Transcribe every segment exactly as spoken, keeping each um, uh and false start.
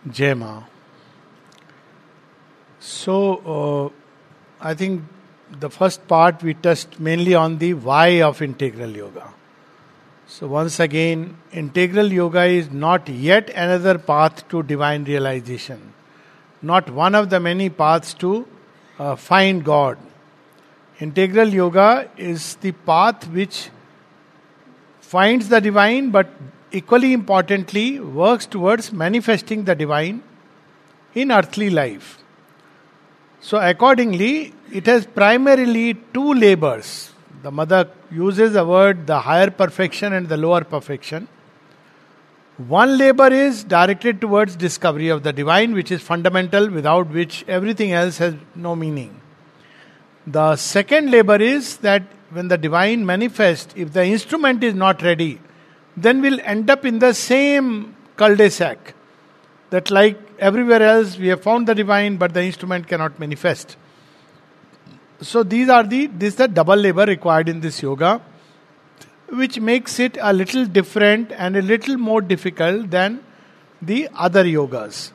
Jai Ma. So, uh, I think the first part we touched mainly on the why of integral yoga. So, once again, integral yoga is not yet another path to divine realization, not one of the many paths to uh, find God. Integral yoga is the path which finds the divine, but equally importantly, works towards manifesting the divine in earthly life. So, accordingly, it has primarily two labors. The mother uses the word the higher perfection and the lower perfection. One labor is directed towards discovery of the divine, which is fundamental, without which everything else has no meaning. The second labor is that when the divine manifests, if the instrument is not ready, then we'll end up in the same cul-de-sac. That like everywhere else, we have found the divine, but the instrument cannot manifest. So these are the this is the double labor required in this yoga, which makes it a little different and a little more difficult than the other yogas.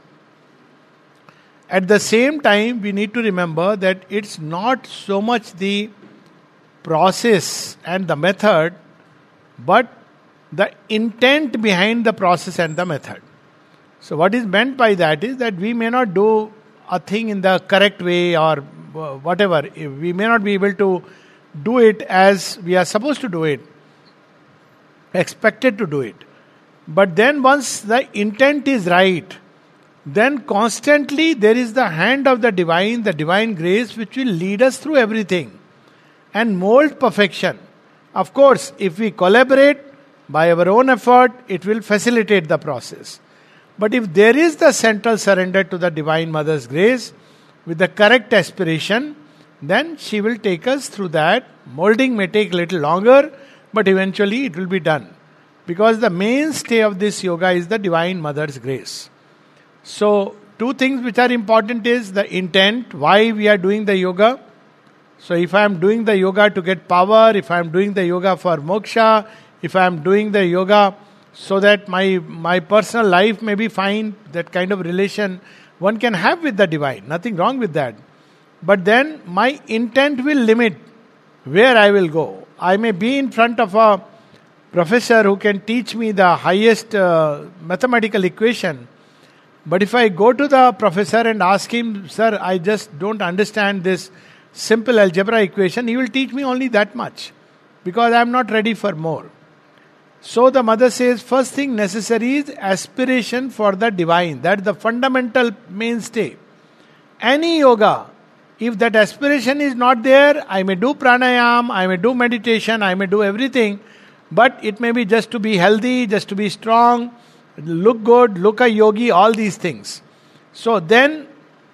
At the same time, we need to remember that it's not so much the process and the method, but the intent behind the process and the method. So what is meant by that is that we may not do a thing in the correct way or whatever. We may not be able to do it as we are supposed to do it, expected to do it. But then once the intent is right, then constantly there is the hand of the divine, the divine grace, which will lead us through everything and mold perfection. Of course, if we collaborate by our own effort, it will facilitate the process. But if there is the central surrender to the Divine Mother's grace with the correct aspiration, then she will take us through that. Molding may take a little longer, but eventually it will be done. Because the mainstay of this yoga is the Divine Mother's grace. So, two things which are important is the intent, why we are doing the yoga. So, if I am doing the yoga to get power, if I am doing the yoga for moksha, if I am doing the yoga so that my, my personal life may be fine, that kind of relation one can have with the divine. Nothing wrong with that. But then my intent will limit where I will go. I may be in front of a professor who can teach me the highest uh, mathematical equation. But if I go to the professor and ask him, sir, I just don't understand this simple algebra equation, he will teach me only that much. Because I am not ready for more. So the mother says, first thing necessary is aspiration for the divine. That's the fundamental mainstay. Any yoga, if that aspiration is not there, I may do pranayam, I may do meditation, I may do everything, but it may be just to be healthy, just to be strong, look good, look a yogi, all these things. So then,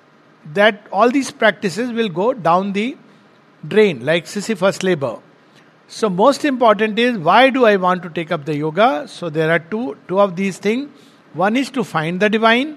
that all these practices will go down the drain, like Sisyphus labor. So most important is, why do I want to take up the yoga? So there are two, two of these things. One is to find the divine.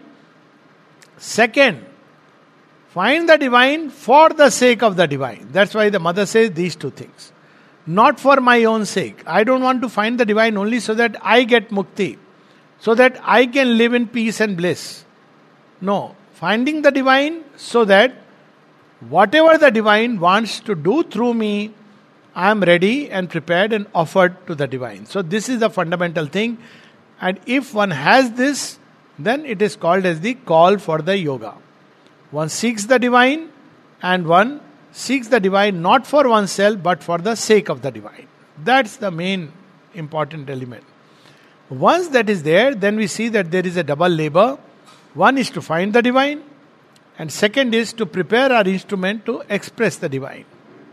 Second, find the divine for the sake of the divine. That's why the mother says these two things. Not for my own sake. I don't want to find the divine only so that I get mukti, so that I can live in peace and bliss. No, finding the divine so that whatever the divine wants to do through me, I am ready and prepared and offered to the divine. So this is the fundamental thing. And if one has this, then it is called as the call for the yoga. One seeks the divine, and one seeks the divine not for oneself but for the sake of the divine. That's the main important element. Once that is there, then we see that there is a double labor. One is to find the divine, and second is to prepare our instrument to express the divine.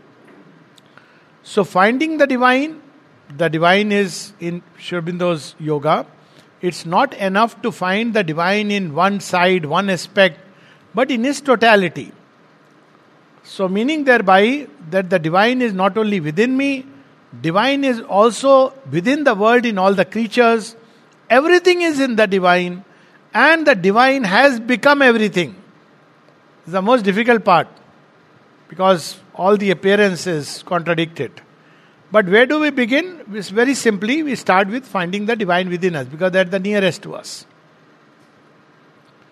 So finding the divine, the divine is in Sri Aurobindo's yoga. It's not enough to find the divine in one side, one aspect, but in its totality. So meaning thereby that the divine is not only within me, divine is also within the world, in all the creatures. Everything is in the divine, and the divine has become everything. It's the most difficult part, because all the appearances contradict it. But where do we begin? It's very simply, we start with finding the divine within us, because that's the nearest to us.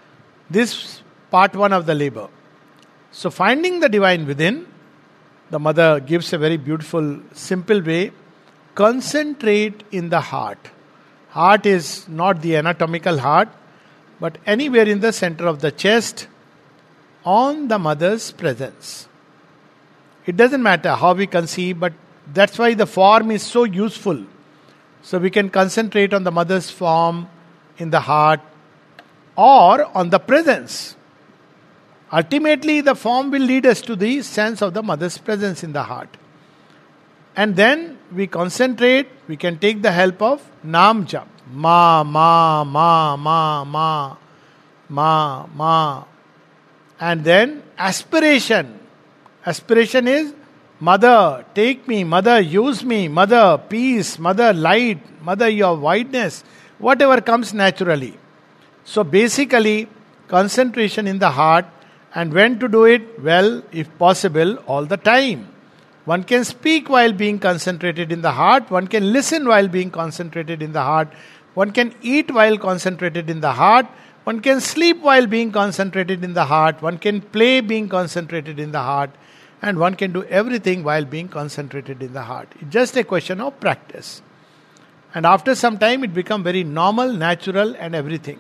This part one of the labor. So finding the divine within, the mother gives a very beautiful, simple way. Concentrate in the heart. Heart is not the anatomical heart, but anywhere in the center of the chest, on the mother's presence. It doesn't matter how we conceive, but that's why the form is so useful. So we can concentrate on the mother's form in the heart or on the presence. Ultimately, the form will lead us to the sense of the mother's presence in the heart. And then we concentrate, we can take the help of Nam Jap. Ma, ma, ma, ma, ma, ma, ma. And then aspiration. Aspiration is, Mother, take me, Mother, use me, Mother, peace, Mother, light, Mother, your wideness, whatever comes naturally. So basically, concentration in the heart, and when to do it? Well, if possible, all the time. One can speak while being concentrated in the heart, one can listen while being concentrated in the heart, one can eat while concentrated in the heart, one can sleep while being concentrated in the heart, one can play being concentrated in the heart, and one can do everything while being concentrated in the heart. It's just a question of practice. And after some time it becomes very normal, natural and everything.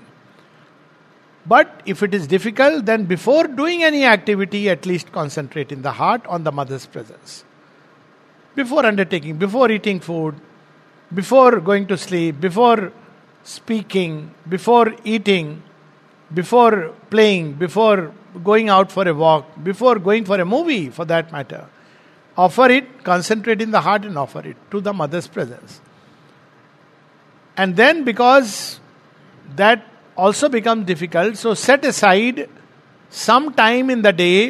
But if it is difficult, then before doing any activity, at least concentrate in the heart on the mother's presence. Before undertaking, before eating food, before going to sleep, before speaking, before eating, before playing, before going out for a walk, before going for a movie for that matter. Offer it, concentrate in the heart and offer it to the mother's presence. And then because that also becomes difficult, so set aside some time in the day.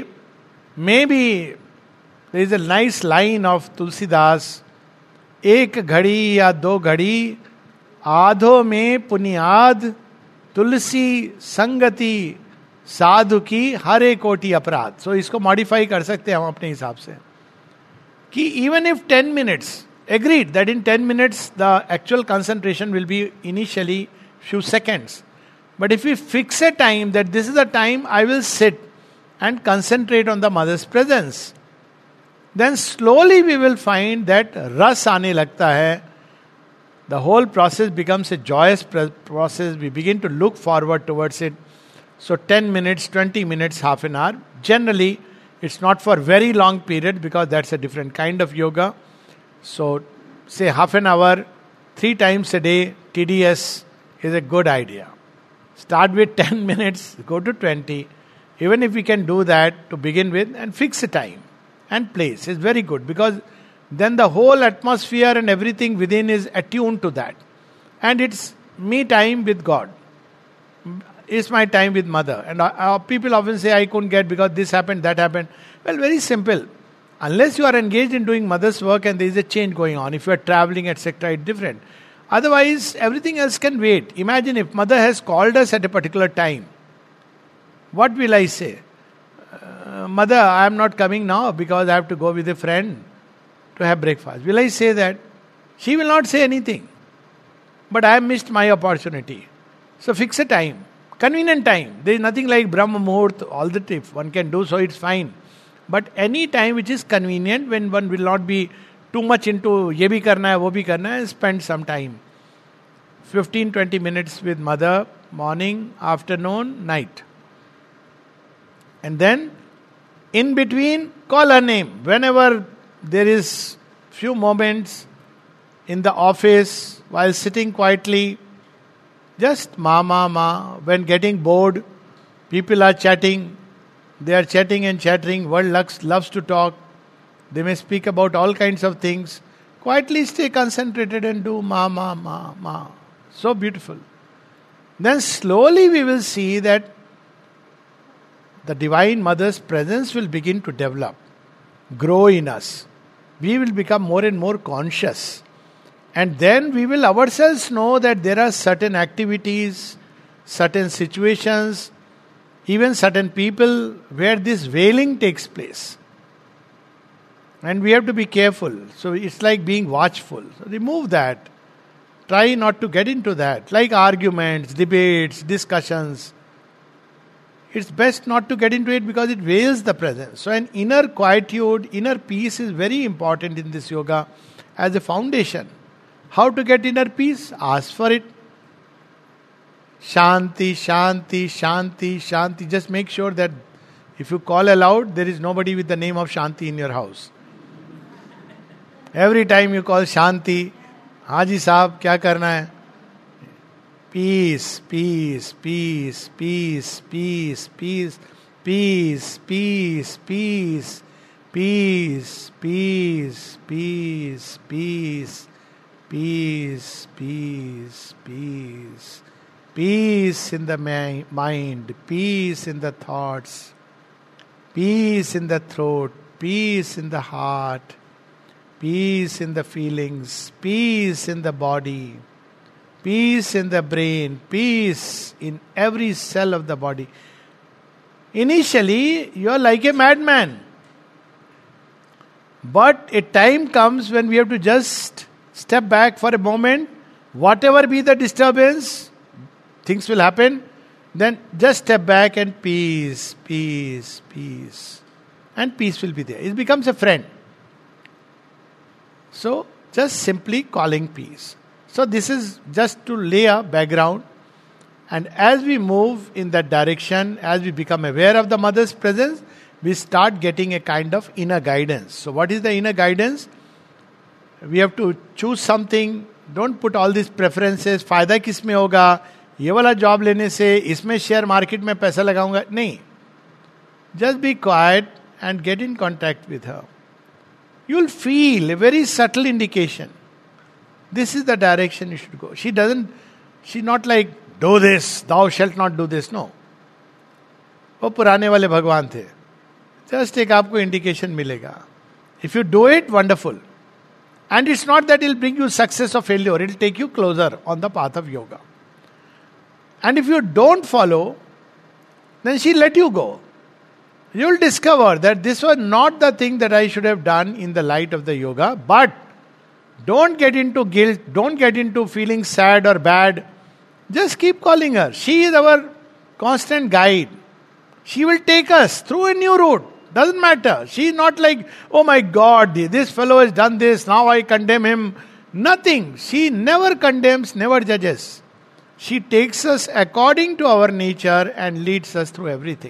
Maybe there is a nice line of Tulsidas, एक घड़ी या दो घड़ी आधो में पुनियाद तुलसी संगति साधु की हरे कोटि अपराध. सो इसको मॉडिफाई कर सकते हैं हम अपने हिसाब से कि even if ten minutes, agreed that in ten minutes the actual concentration will be initially few seconds. But if we fix a time that this is the time I will sit and concentrate on the mother's presence, then slowly we will find that ras aane lagta hai. The whole process becomes a joyous process. We begin to look forward towards it. So ten minutes, twenty minutes, half an hour. Generally, it's not for very long period because that's a different kind of yoga. So say half an hour, three times a day, T D S is a good idea. Start with ten minutes, go to twenty. Even if we can do that to begin with, and fix a time and place is very good, because then the whole atmosphere and everything within is attuned to that. And it's me time with God. It's my time with mother. And uh, people often say, I couldn't get because this happened, that happened. Well, very simple. Unless you are engaged in doing mother's work and there is a change going on, if you are traveling, et cetera, it's different. Otherwise, everything else can wait. Imagine if mother has called us at a particular time. What will I say? Uh, mother, I am not coming now because I have to go with a friend to have breakfast. Will I say that? She will not say anything. But I have missed my opportunity. So fix a time. Convenient time. There is nothing like Brahma Muhurt, all the time. One can do so, it's fine. But any time which is convenient, when one will not be too much into ye bhi karna hai, wo bhi karna hai, spend some time. fifteen to twenty minutes with mother, morning, afternoon, night. And then, in between, call her name. Whenever there is few moments in the office, while sitting quietly, just ma, ma, ma. When getting bored, people are chatting. They are chatting and chattering. World loves, loves to talk. They may speak about all kinds of things. Quietly stay concentrated and do ma, ma, ma, ma. So beautiful. Then slowly we will see that the Divine Mother's presence will begin to develop, grow in us. We will become more and more conscious. And then we will ourselves know that there are certain activities, certain situations, even certain people where this wailing takes place. And we have to be careful. So it's like being watchful. So remove that. Try not to get into that. Like arguments, debates, discussions. it's best not to get into it because it veils the presence. So an inner quietude, inner peace is very important in this yoga as a foundation. How to get inner peace? Ask for it. Shanti, Shanti, Shanti, Shanti. Just make sure that if you call aloud, there is nobody with the name of Shanti in your house. Every time you call Shanti, Haji Saab, kya karna hai? Peace, peace, peace, peace, peace, peace, peace, peace, peace, peace, peace, peace, peace, peace, peace, peace, peace in the mind, peace in the thoughts, peace in the throat, peace in the heart, peace in the feelings, peace in the body, peace in the brain, peace in every cell of the body. Initially, you are like a madman. But a time comes when we have to just step back for a moment. Whatever be the disturbance, things will happen. Then just step back and peace, peace, peace. And peace will be there. It becomes a friend. So, just simply calling peace. So this is just to lay a background, and as we move in that direction, as we become aware of the mother's presence, we start getting a kind of inner guidance. So what is the inner guidance? We have to choose something. Don't put all these preferences. फायदा किस में होगा? ये वाला job लेने से इसमें share market में पैसा लगाऊंगा? नहीं. Just be quiet and get in contact with her. You will feel a very subtle indication. This is the direction you should go. She doesn't, she's not like, do this, thou shalt not do this. No. वो पुराने वाले भगवान थे. Just एक आपको indication मिलेगा. If you do it, wonderful. And it's not that it'll bring you success or failure. It'll take you closer on the path of yoga. And if you don't follow, then she'll let you go. You'll discover that this was not the thing that I should have done in the light of the yoga, but don't get into guilt, don't get into feeling sad or bad. Just keep calling her. She is our constant guide. She will take us through a new route. Doesn't matter. She is not like, oh my God, this fellow has done this, now I condemn him. Nothing. She never condemns, never judges. She takes us according to our nature and leads us through everything.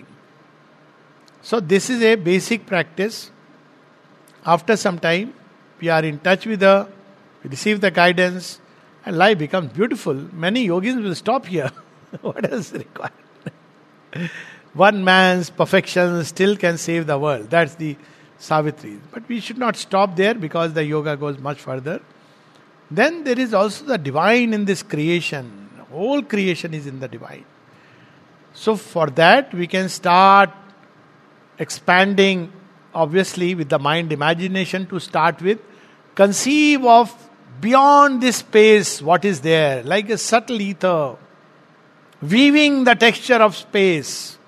So this is a basic practice. After some time, we are in touch with her, we receive the guidance, and life becomes beautiful. Many yogis will stop here. What else is required? One man's perfection still can save the world. That's the Savitri. But we should not stop there because the yoga goes much further. Then there is also the divine in this creation. The whole creation is in the divine. So for that we can start expanding, obviously with the mind imagination to start with. Conceive of beyond this space what is there, like a subtle ether, weaving the texture of space,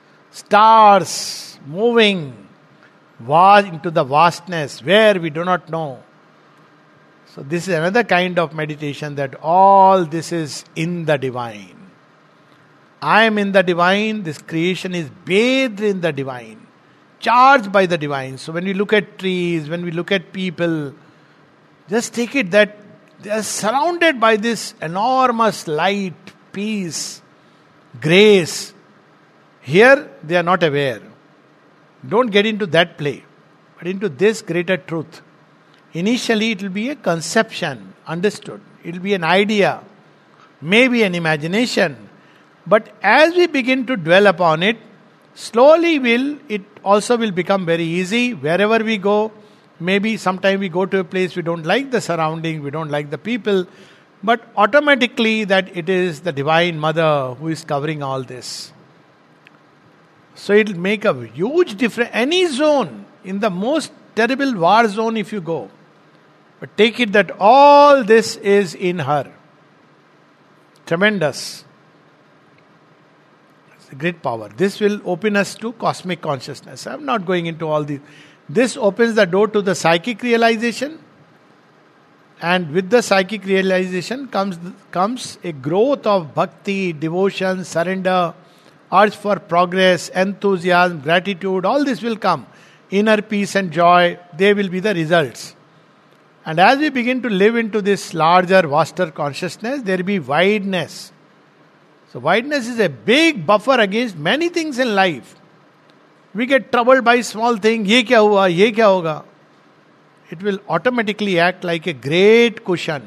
stars moving vast into the vastness where we do not know. So this is another kind of meditation, that all this is in the divine. I am in the divine, this creation is bathed in the divine, charged by the divine. So when we look at trees, when we look at people, just take it that they are surrounded by this enormous light, peace, grace. Here they are not aware. Don't get into that play, but into this greater truth. Initially it will be a conception, understood. It will be an idea, maybe an imagination. But as we begin to dwell upon it, slowly will it also will become very easy. Wherever we go, maybe sometime we go to a place we don't like the surrounding, we don't like the people, but automatically that it is the Divine Mother who is covering all this. So it will make a huge difference. Any zone, in the most terrible war zone if you go, but take it that all this is in her. Tremendous. It's a great power. This will open us to cosmic consciousness. I'm not going into all these. This opens the door to the psychic realization, and with the psychic realization comes, comes a growth of bhakti, devotion, surrender, urge for progress, enthusiasm, gratitude, all this will come. Inner peace and joy, they will be the results. And as we begin to live into this larger, vaster consciousness, there will be wideness. So wideness is a big buffer against many things in life. We get troubled by small things. ये क्या हुआ, ये क्या होगा? It will automatically act like a great cushion.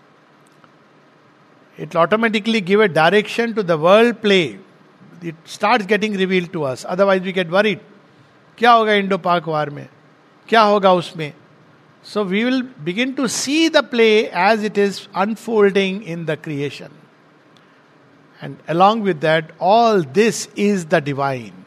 It will automatically give a direction to the world play. It starts getting revealed to us. Otherwise we get worried. क्या होगा Indo पाक वार में, क्या होगा उसमें? So we will begin to see the play as it is unfolding in the creation. And along with that, all this is the divine.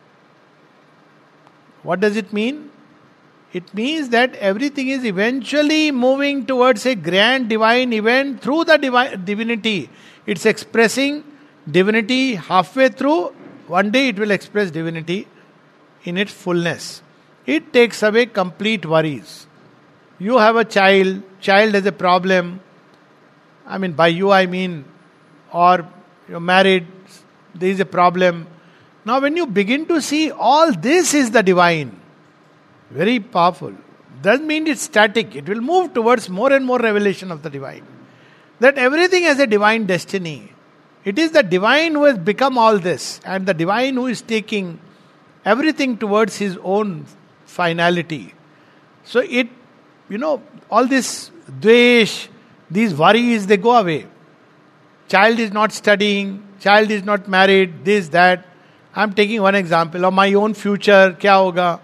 What does it mean? It means that everything is eventually moving towards a grand divine event through the divi- divinity. It's expressing divinity halfway through. One day it will express divinity in its fullness. It takes away complete worries. You have a child, child has a problem. I mean, by you I mean, or you're married, there is a problem. Now when you begin to see all this is the divine, very powerful. Doesn't mean it's static. It will move towards more and more revelation of the divine. That everything has a divine destiny. It is the divine who has become all this, and the divine who is taking everything towards his own finality. So it, you know, all this dvesh, these worries, they go away. Child is not studying, child is not married, this, that. I'm taking one example of my own future, क्या होगा?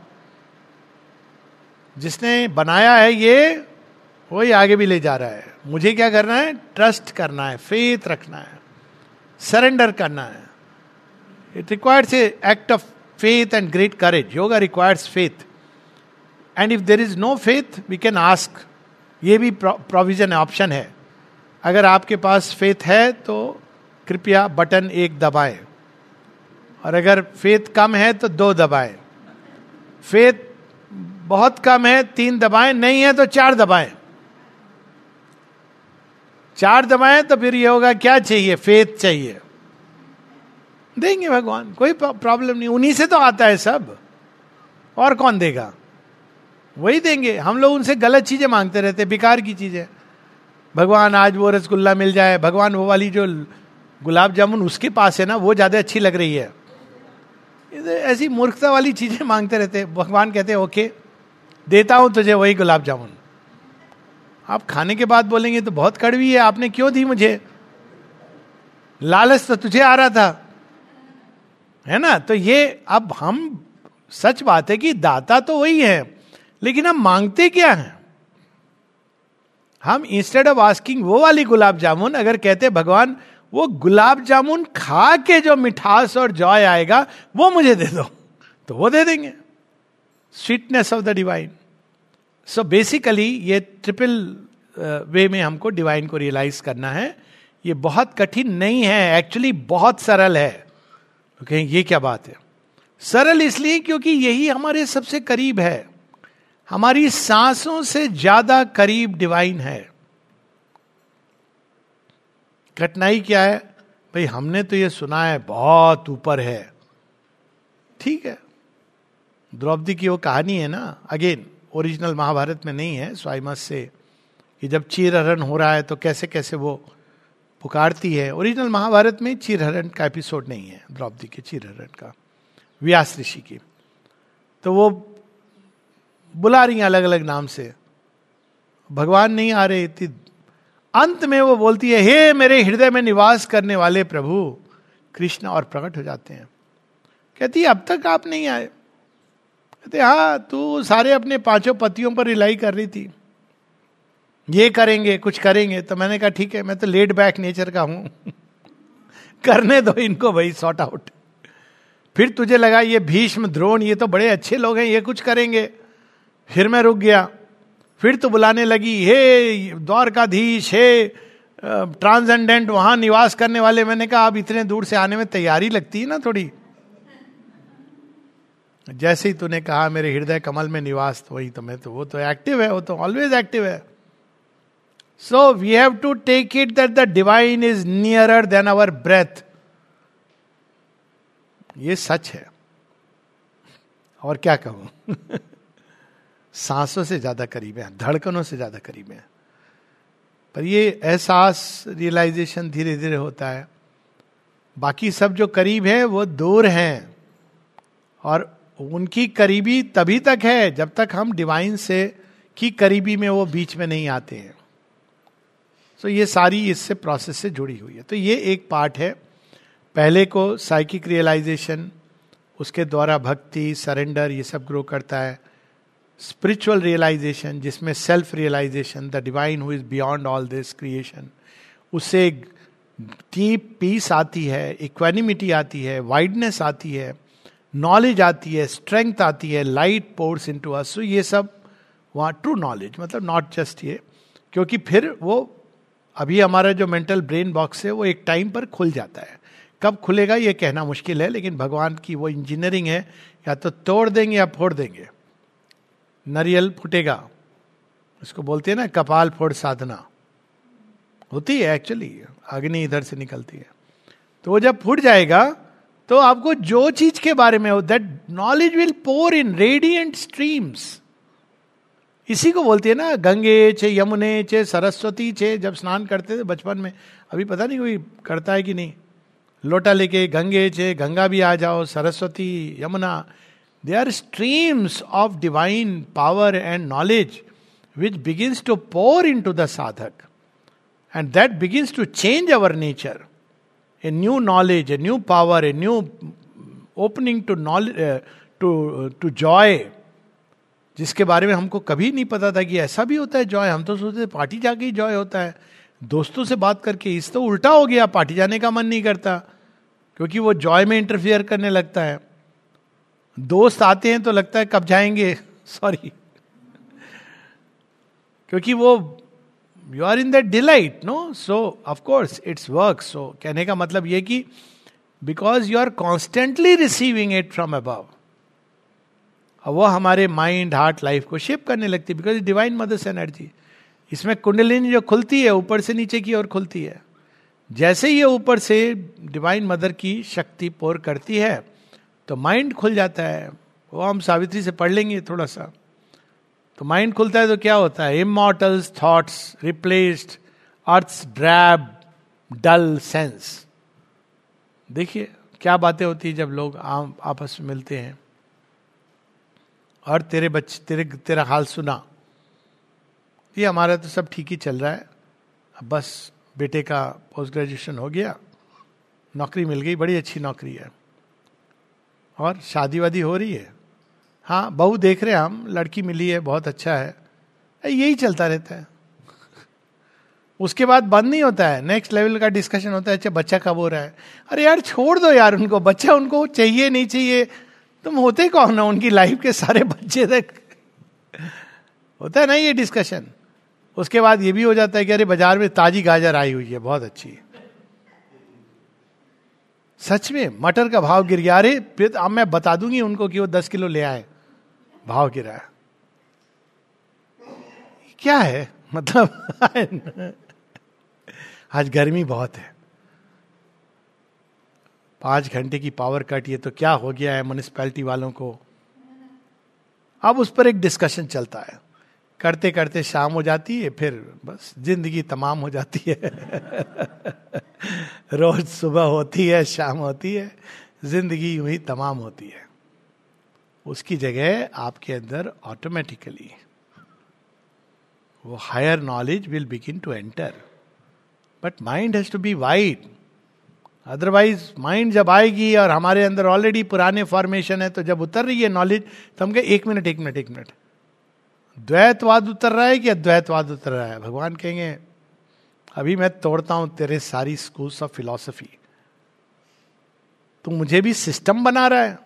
जिसने बनाया है ये, वही आगे भी ले जा रहा है. मुझे क्या करना है? ट्रस्ट करना है, फेथ रखना है, सरेंडर करना है. It requires a act of faith and great courage. Yoga requires faith. And if there is no faith, we can ask. ये भी provision है, option है. अगर आपके पास faith है तो कृपया बटन एक दबाएं, और अगर faith कम है तो दो दबाएं. faith बहुत कम है, तीन दबाएं, नहीं है तो चार दबाएं. चार दबाएं तो फिर ये होगा, क्या चाहिए? फेथ चाहिए. देंगे भगवान, कोई प्रॉब्लम नहीं. उन्हीं से तो आता है सब, और कौन देगा? वही देंगे. हम लोग उनसे गलत चीजें मांगते रहते, बेकार की चीजें. भगवान आज वो रसगुल्ला मिल जाए, भगवान वो वाली जो गुलाब जामुन उसके पास है ना, वो ज्यादा अच्छी लग रही है. ऐसी मूर्खता वाली चीजें मांगते रहते. भगवान कहते हैं ओके, देता हूं तुझे वही गुलाब जामुन. आप खाने के बाद बोलेंगे तो बहुत कड़वी है, आपने क्यों दी मुझे? लालच तो तुझे आ रहा था, है ना? तो ये अब हम, सच बात है कि दाता तो वही है, लेकिन हम मांगते क्या हैं? हम इंस्टेड ऑफ आस्किंग वो वाली गुलाब जामुन, अगर कहते भगवान वो गुलाब जामुन खा के जो मिठास और जॉय आएगा वो मुझे दे दो, तो वो दे देंगे. Sweetness of the divine. So basically ये ट्रिपल वे में हमको डिवाइन को रियलाइज करना है. ये बहुत कठिन नहीं है, एक्चुअली बहुत सरल है. ओके, ये क्या बात है? सरल इसलिए क्योंकि यही हमारे सबसे करीब है. हमारी सांसों से ज्यादा करीब डिवाइन है. कठिनाई क्या है? भाई हमने तो ये सुना है बहुत ऊपर है. ठीक है, द्रौपदी की वो कहानी है ना, अगेन ओरिजिनल महाभारत में नहीं है, स्वाइमस से, कि जब चीरहरण हो रहा है तो कैसे कैसे वो पुकारती है. ओरिजिनल महाभारत में चीरहरण का एपिसोड नहीं है, द्रौपदी के चीरहरण का, व्यास ऋषि की. तो वो बुला रही हैं अलग अलग नाम से, भगवान नहीं आ रहे थी. अंत में वो बोलती है, हे मेरे हृदय में निवास करने वाले प्रभु कृष्ण, और प्रकट हो जाते हैं. कहती है अब तक आप नहीं आए. कहते हाँ, तू सारे अपने पांचों पतियों पर रिलाई कर रही थी, ये करेंगे कुछ करेंगे. तो मैंने कहा ठीक है, मैं तो लेड बैक नेचर का हूं करने दो इनको भाई, सॉर्ट आउट. फिर तुझे लगा ये भीष्म द्रोण ये तो बड़े अच्छे लोग हैं, ये कुछ करेंगे. फिर मैं रुक गया. फिर तो बुलाने लगी, हे द्वारकाधीश, हे ट्रांसेंडेंट, वहां निवास करने वाले. मैंने कहा अब इतने दूर से आने में तैयारी लगती है ना थोड़ी. जैसे ही तूने कहा मेरे हृदय कमल में निवास, तो वही तो मैं तो वो तो एक्टिव है, वो तो ऑलवेज एक्टिव है. So we have to take it that the divine is nearer than our breath. ये सच है, और क्या कहूं। सांसों से ज्यादा करीब है, धड़कनों से ज्यादा करीब है। पर ये एहसास, रियलाइजेशन धीरे धीरे होता है। बाकी सब जो करीब है वो दूर हैं, और उनकी करीबी तभी तक है जब तक हम डिवाइन से की करीबी में वो बीच में नहीं आते हैं। तो ये सारी इससे प्रोसेस से जुड़ी हुई है। तो ये एक पार्ट है। पहले को साइकिक रियलाइजेशन, उसके द्वारा भक्ति, सरेंडर, ये सब ग्रो करता है। स्पिरिचुअल रियलाइजेशन जिसमें self realization, the divine who is beyond all this creation, उससे डीप पीस आती है, इक्वानिमिटी आती है, वाइडनेस आती है, नॉलेज आती है, स्ट्रेंथ आती है, light pours into us. So ये सब वहाँ ट्रू नॉलेज, मतलब नॉट जस्ट ये, क्योंकि फिर वो अभी हमारा जो मेंटल ब्रेन बॉक्स है वो एक टाइम पर खुल जाता है। कब खुलेगा ये कहना मुश्किल है, लेकिन भगवान की वो इंजीनियरिंग है, या तो तोड़ देंगे या फोड़ देंगे। नारियल फूटेगा, इसको बोलते हैं ना कपाल फोड़ साधना, होती है एक्चुअली, अग्नि इधर से निकलती है। तो वो जब फूट जाएगा तो आपको जो चीज के बारे में हो, that knowledge will pour in radiant streams. इसी को बोलते हैं ना गंगे चे यमुने चे सरस्वती चे। जब स्नान करते थे बचपन में, अभी पता नहीं कोई करता है कि नहीं, लोटा लेके गंगे चे, गंगा भी आ जाओ, Saraswati, Yamuna, they are streams of divine power and knowledge which begins to pour into the sadhak, and that begins to change our nature. A new knowledge, a new power, a new opening to knowledge, to to joy, जिसके बारे में हमको कभी नहीं पता था कि ऐसा भी होता है जॉय। हम तो सोचते पार्टी जाके ही जॉय होता है, दोस्तों से बात करके। इस तो उल्टा हो गया, पार्टी जाने का मन नहीं करता क्योंकि वो जॉय में इंटरफियर करने लगता है। दोस्त आते हैं तो लगता है कब जाएंगे, सॉरी, क्योंकि वो you are in that delight, no. So of course it's work. So कहने का मतलब ये कि because you are constantly receiving it from above, और वो हमारे माइंड, हार्ट, लाइफ को शेप करने लगती है, बिकॉज डिवाइन मदर्स एनर्जी। इसमें कुंडलिनी जो खुलती है ऊपर से नीचे की ओर खुलती है। जैसे ये ऊपर से डिवाइन मदर की शक्ति पोर करती है तो माइंड खुल जाता है। वो हम सावित्री से पढ़ लेंगे थोड़ा सा। तो माइंड खुलता है तो क्या होता है? Immortals thoughts replaced earth's drab dull sense. देखिए क्या बातें होती है जब लोग आम आपस में मिलते हैं। और तेरे बच्चे तेरे तेरा हाल सुना, ये हमारा तो सब ठीक ही चल रहा है, अब बस बेटे का पोस्ट ग्रेजुएशन हो गया, नौकरी मिल गई, बड़ी अच्छी नौकरी है, और शादी वादी हो रही है, हाँ बहू देख रहे हैं हम, लड़की मिली है, बहुत अच्छा है, यही चलता रहता है। उसके बाद बंद नहीं होता है, नेक्स्ट लेवल का डिस्कशन होता है, अच्छा बच्चा कब हो रहा है? अरे यार छोड़ दो यार उनको, बच्चा उनको चाहिए नहीं चाहिए, तुम होते कौन हो उनकी लाइफ के सारे बच्चे तक, होता है ना ये डिस्कशन। उसके बाद ये भी हो जाता है कि अरे बाजार में ताजी गाजर आई हुई है, बहुत अच्छी, सच में मटर का भाव गिर गया, अरे फिर अब मैं बता दूंगी उनको कि वो दस किलो ले आए, भाव गिरा है। क्या है मतलब आज गर्मी बहुत है, पांच घंटे की पावर कट, ये तो क्या हो गया है म्युनिसिपैलिटी वालों को। अब उस पर एक डिस्कशन चलता है, करते करते शाम हो जाती है, फिर बस जिंदगी तमाम हो जाती है। रोज सुबह होती है, शाम होती है, जिंदगी यूं ही तमाम होती है। उसकी जगह आपके अंदर ऑटोमेटिकली वो higher knowledge will begin to enter, but mind has to be wide. Otherwise mind जब आएगी और हमारे अंदर ऑलरेडी पुराने फॉर्मेशन है, तो जब उतर रही है नॉलेज तो हम कहें एक मिनट एक मिनट एक मिनट द्वैतवाद उतर रहा है कि अद्वैतवाद उतर रहा है? भगवान कहेंगे अभी मैं तोड़ता हूं तेरे सारी स्कूल्स ऑफ फिलॉसफी, तू मुझे भी सिस्टम बना रहा है।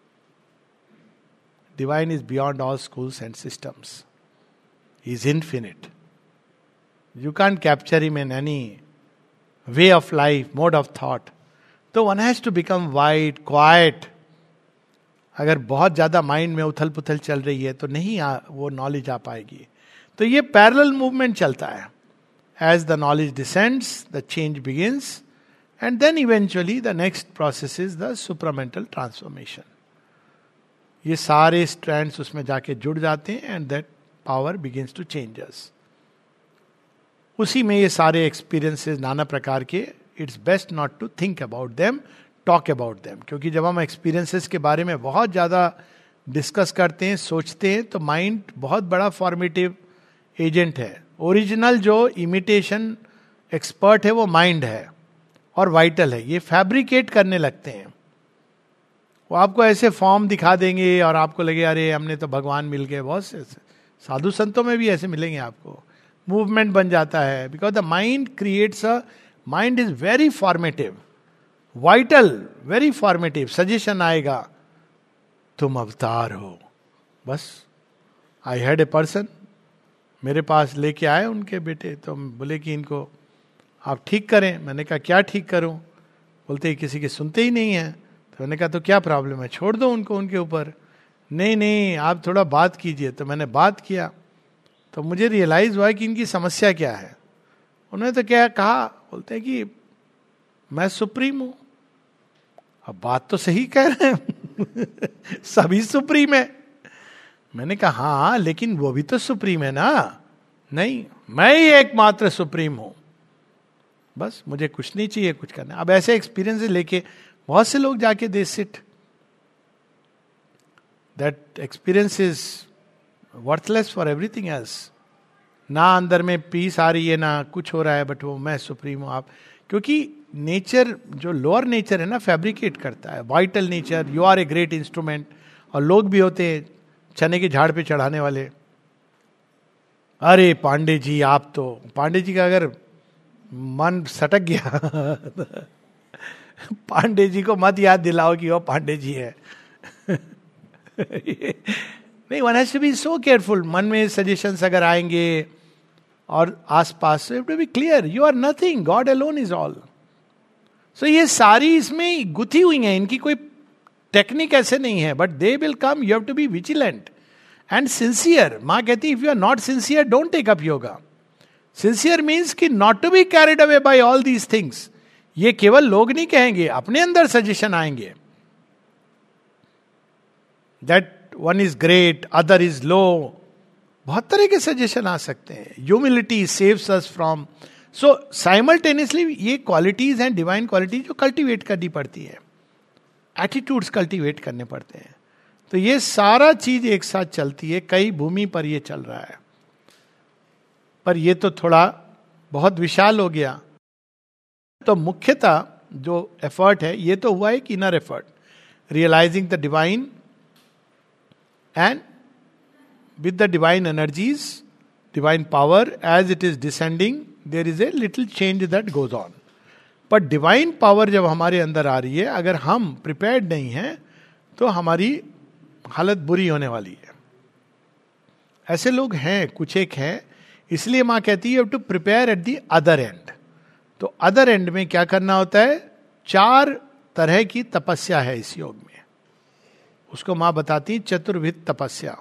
Divine is beyond all schools and systems, is infinite, you can capture him in any way of life, mode of thought. तो one has to become wide, quite. अगर बहुत ज्यादा माइंड में उथल पुथल चल रही है तो नहीं आ, वो नॉलेज आ पाएगी। तो ये पैरेलल मूवमेंट चलता है। As the knowledge descends the change begins, and then eventually the next process is the supramental transformation. ये सारे स्ट्रैंड्स उसमें जाके जुड़ जाते हैं and that power begins to change us. उसी में ये सारे एक्सपीरियंसेस नाना प्रकार के, it's best not to think about them, talk about them. क्योंकि जब हम एक्सपीरियंसेस के बारे में बहुत ज़्यादा डिस्कस करते हैं, सोचते हैं, तो माइंड बहुत बड़ा फॉर्मेटिव एजेंट है. ओरिजिनल जो इमिटेशन एक्सपर्ट है वो माइंड है और वाइटल है. ये फैब्रिकेट करने लगते हैं. वो आपको ऐसे फॉर्म दिखा देंगे और आपको लगे अरे हमने तो भगवान मिल गए. बहुत से साधु संतों में भी ऐसे मिलेंगे आपको. मूवमेंट बन जाता है because the mind creates a, mind is very formative, vital, very formative. Suggestion आएगा, तुम अवतार हो. बस आई हैड ए पर्सन, मेरे पास लेके आए उनके बेटे, तो बोले कि इनको आप ठीक करें. मैंने कहा क्या ठीक करूं? बोलते किसी के सुनते ही नहीं है. तो मैंने कहा तो क्या प्रॉब्लम है, छोड़ दो उनको उनके ऊपर. नहीं नहीं आप थोड़ा बात कीजिए. तो मैंने बात किया तो मुझे रियलाइज हुआ कि इनकी समस्या क्या है. उन्होंने तो क्या कहा, बोलते हैं कि मैं सुप्रीम हूं. अब बात तो सही कह रहे हैं सभी सुप्रीम है. मैंने कहा हाँ लेकिन वो भी तो सुप्रीम है ना. नहीं, मैं ही एकमात्र सुप्रीम हूं. बस मुझे कुछ नहीं चाहिए कुछ करना. अब ऐसे एक्सपीरियंस लेके बहुत से लोग जाके they sit. That experience is worthless for everything else. ना अंदर में पीस आ रही है ना कुछ हो रहा है, बट वो मैं सुप्रीम हूं. आप क्योंकि नेचर जो लोअर नेचर है ना फैब्रिकेट करता है. Vital nature, you are a great instrument. और लोग भी होते हैं चने के झाड़ पे चढ़ाने वाले. अरे पांडे जी आप तो, पांडे जी का अगर मन सटक गया पांडे जी को मत याद दिलाओ कि वो पांडे जी है नहीं, one has to be so careful. मन में सजेशंस अगर आएंगे और आसपास, so have to be clear, you are nothing, God alone is all. So ये सारी इसमें गुथी हुई हैं, इनकी कोई टेक्निक ऐसे नहीं है, but they will come. You have to be vigilant and sincere. माँ कहती if you are not sincere don't take up yoga. Sincere means कि not to be carried away by all these things. ये केवल लोग नहीं कहेंगे, अपने अंदर सजेशन आएंगे that one is great, other is low. बहुत तरह के सजेशन आ सकते हैं. Humility saves us from. So simultaneously ये क्वालिटीज हैं, डिवाइन क्वालिटीज जो कल्टीवेट करनी पड़ती है. एटीट्यूड्स कल्टीवेट करने पड़ते हैं. तो ये सारा चीज एक साथ चलती है. कई भूमि पर ये चल रहा है, पर ये तो थोड़ा बहुत विशाल हो गया. तो मुख्यतः जो एफर्ट है ये तो हुआ एक inner effort, realizing the divine and with the divine energies, divine power as it is descending, there is a little change that goes on. पर डिवाइन पावर जब हमारे अंदर आ रही है, अगर हम प्रिपेयर्ड नहीं हैं तो हमारी हालत बुरी होने वाली है. ऐसे लोग हैं, कुछ एक हैं. इसलिए मां कहती है you have to prepare at the other end. तो अदर एंड में क्या करना होता है? चार तरह की तपस्या है इस योग में. उसको मां बताती है चतुर्विध तपस्या.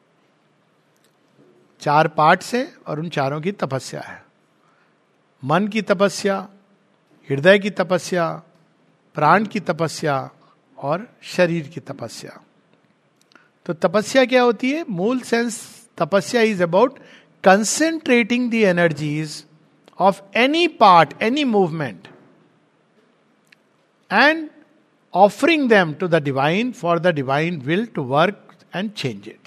चार पार्ट्स हैं और उन चारों की तपस्या है. मन की तपस्या, हृदय की तपस्या, प्राण की तपस्या और शरीर की तपस्या. तो तपस्या क्या होती है? मूल sense tapasya is about concentrating the energies of any part, any movement, and offering them to the divine for the divine will to work and change it.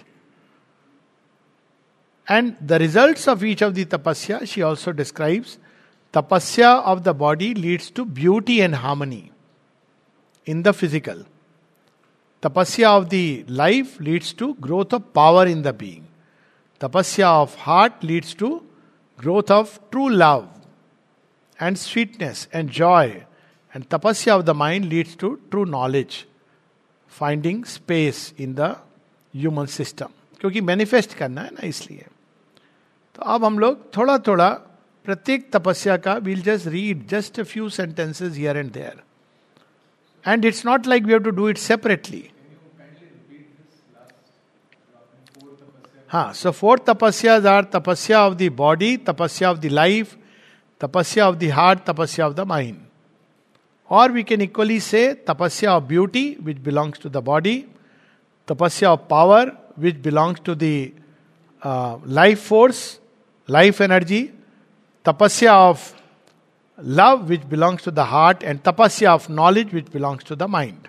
And the results of each of the tapasya, she also describes, tapasya of the body leads to beauty and harmony in the physical. Tapasya of the life leads to growth of power in the being. Tapasya of heart leads to growth of true love and sweetness and joy. And tapasya of the mind leads to true knowledge, finding space in the human system. क्योंकि manifest करना है ना, इसलिए. तो अब हम लोग थोड़ा थोड़ा प्रत्येक तपस्या का we'll just read just a few sentences here and there. And it's not like we have to do it separately. हाँ, so four tapasyas are tapasya of the body, tapasya of the life, tapasya of the heart, tapasya of the mind. Or we can equally say tapasya of beauty, which belongs to the body, tapasya of power, which belongs to the uh, life force, life energy, tapasya of love, which belongs to the heart, and tapasya of knowledge, which belongs to the mind.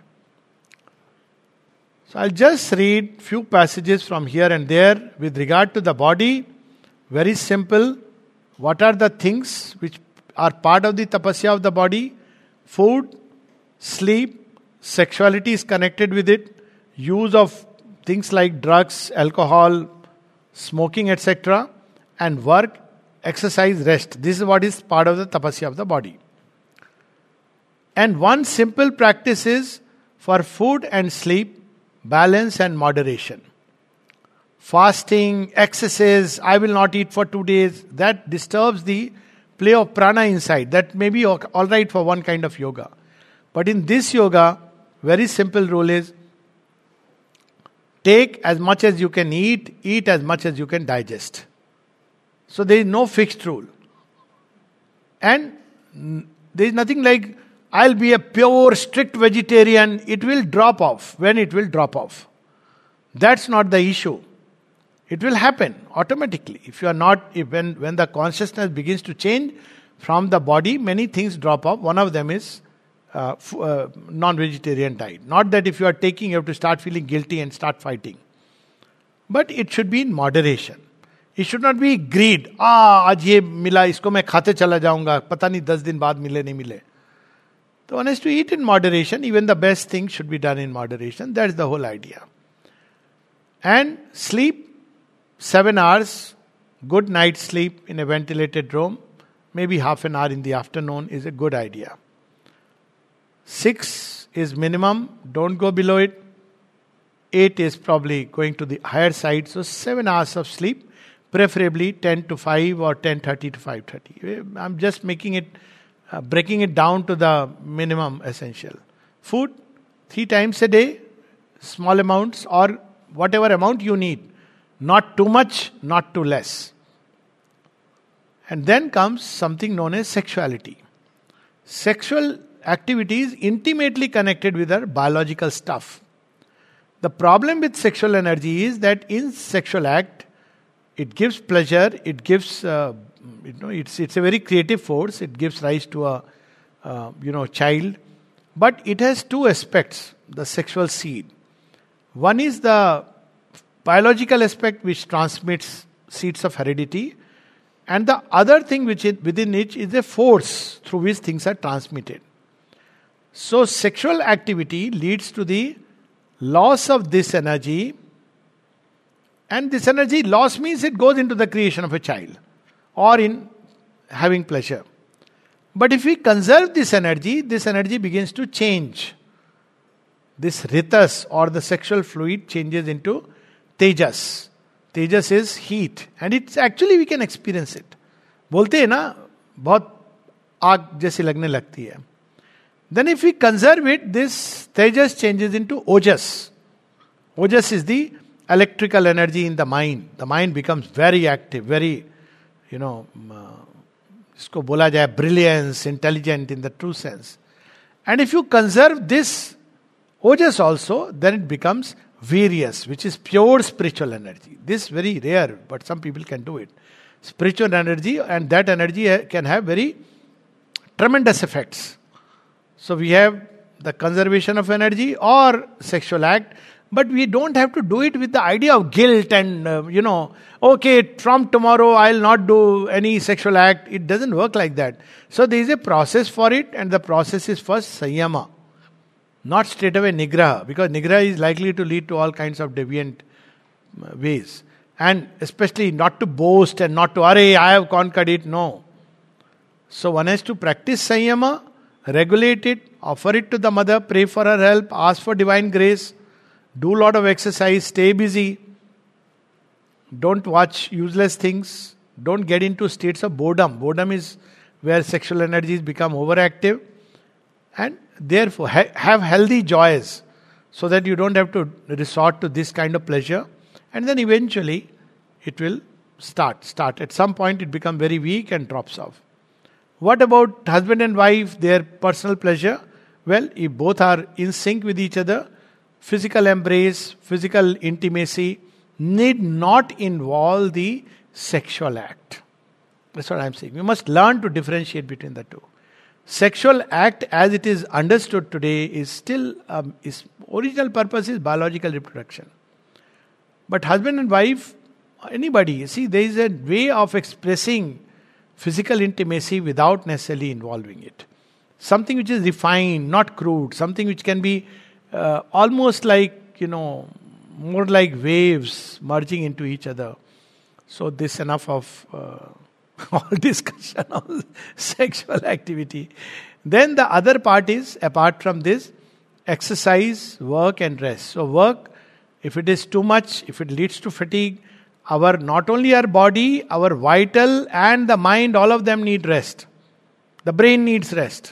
So I'll just read few passages from here and there with regard to the body. Very simple. What are the things which are part of the tapasya of the body? Food, sleep, sexuality is connected with it, use of things like drugs, alcohol, smoking, et cetera, and work, exercise, rest. This is what is part of the tapasya of the body. And one simple practice is for food and sleep, balance and moderation. Fasting, excesses, I will not eat for two days, that disturbs the play of prana inside. That may be all right for one kind of yoga. But in this yoga, very simple rule is, take as much as you can eat, eat as much as you can digest. So there is no fixed rule. And there is nothing like, I'll be a pure, strict vegetarian. It will drop off when it will drop off. That's not the issue. It will happen automatically. If you are not, if when, when the consciousness begins to change from the body, many things drop off. One of them is uh, f- uh, non-vegetarian diet. Not that if you are taking, you have to start feeling guilty and start fighting. But it should be in moderation. It should not be greed. Ah, आज ये मिला, इसको मैं खाते चला जाऊंगा, पता नहीं दस दिन बाद मिले नहीं मिले. So one has to eat in moderation. Even the best things should be done in moderation. That's the whole idea. And sleep. Seven hours, good night sleep in a ventilated room, maybe half an hour in the afternoon is a good idea. Six is minimum, don't go below it. Eight is probably going to the higher side, so seven hours of sleep, preferably ten to five or ten thirty to five thirty. I'm just making it, uh, breaking it down to the minimum essential. Food, three times a day, small amounts or whatever amount you need. Not too much, not too less. And then comes something known as sexuality. Sexual activity is intimately connected with our biological stuff. The problem with sexual energy is that in sexual act, it gives pleasure, it gives, uh, you know, it's it's a very creative force. It gives rise to a, uh, you know, child. But it has two aspects, the sexual seed. One is the biological aspect which transmits seeds of heredity, and the other thing which it, within it is a force through which things are transmitted. So sexual activity leads to the loss of this energy, and this energy loss means it goes into the creation of a child or in having pleasure. But if we conserve this energy, this energy begins to change. This ritas or the sexual fluid changes into Tejas. Tejas is heat. And it's actually we can experience it. बोलते हैं ना बहुत आग जैसी लगने लगती है. Then if we conserve it, this Tejas changes into Ojas. Ojas is the electrical energy in the mind. The mind becomes very active, very, you know, इसको बोला जाए brilliance, intelligent in the true sense. And if you conserve this Ojas also, then it becomes Various, which is pure spiritual energy. This is very rare, but some people can do it. Spiritual energy, and that energy can have very tremendous effects. So we have the conservation of energy or sexual act, but we don't have to do it with the idea of guilt and, uh, you know, okay, from tomorrow I'll not do any sexual act. It doesn't work like that. So there is a process for it, and the process is first Sanyama. Not straight away Nigraha, because Nigraha is likely to lead to all kinds of deviant ways. And especially not to boast and not to, Arey, I have conquered it. No. So one has to practice Sanyama, regulate it, offer it to the mother, pray for her help, ask for divine grace, do a lot of exercise, stay busy. Don't watch useless things. Don't get into states of boredom. Boredom is where sexual energies become overactive. And therefore, ha- have healthy joys so that you don't have to resort to this kind of pleasure. And then eventually, it will start. Start. At some point, it becomes very weak and drops off. What about husband and wife, their personal pleasure? Well, if both are in sync with each other, physical embrace, physical intimacy need not involve the sexual act. That's what I'm saying. We must learn to differentiate between the two. Sexual act as it is understood today is still, um, its original purpose is biological reproduction. But husband and wife, anybody, see, there is a way of expressing physical intimacy without necessarily involving it. Something which is refined, not crude, something which can be uh, almost like, you know, more like waves merging into each other. So this enough of uh, all discussion on sexual activity. Then the other part is, apart from this, exercise, work and rest. So work, if it is too much, if it leads to fatigue, our not only our body, our vital and the mind, all of them need rest. The brain needs rest.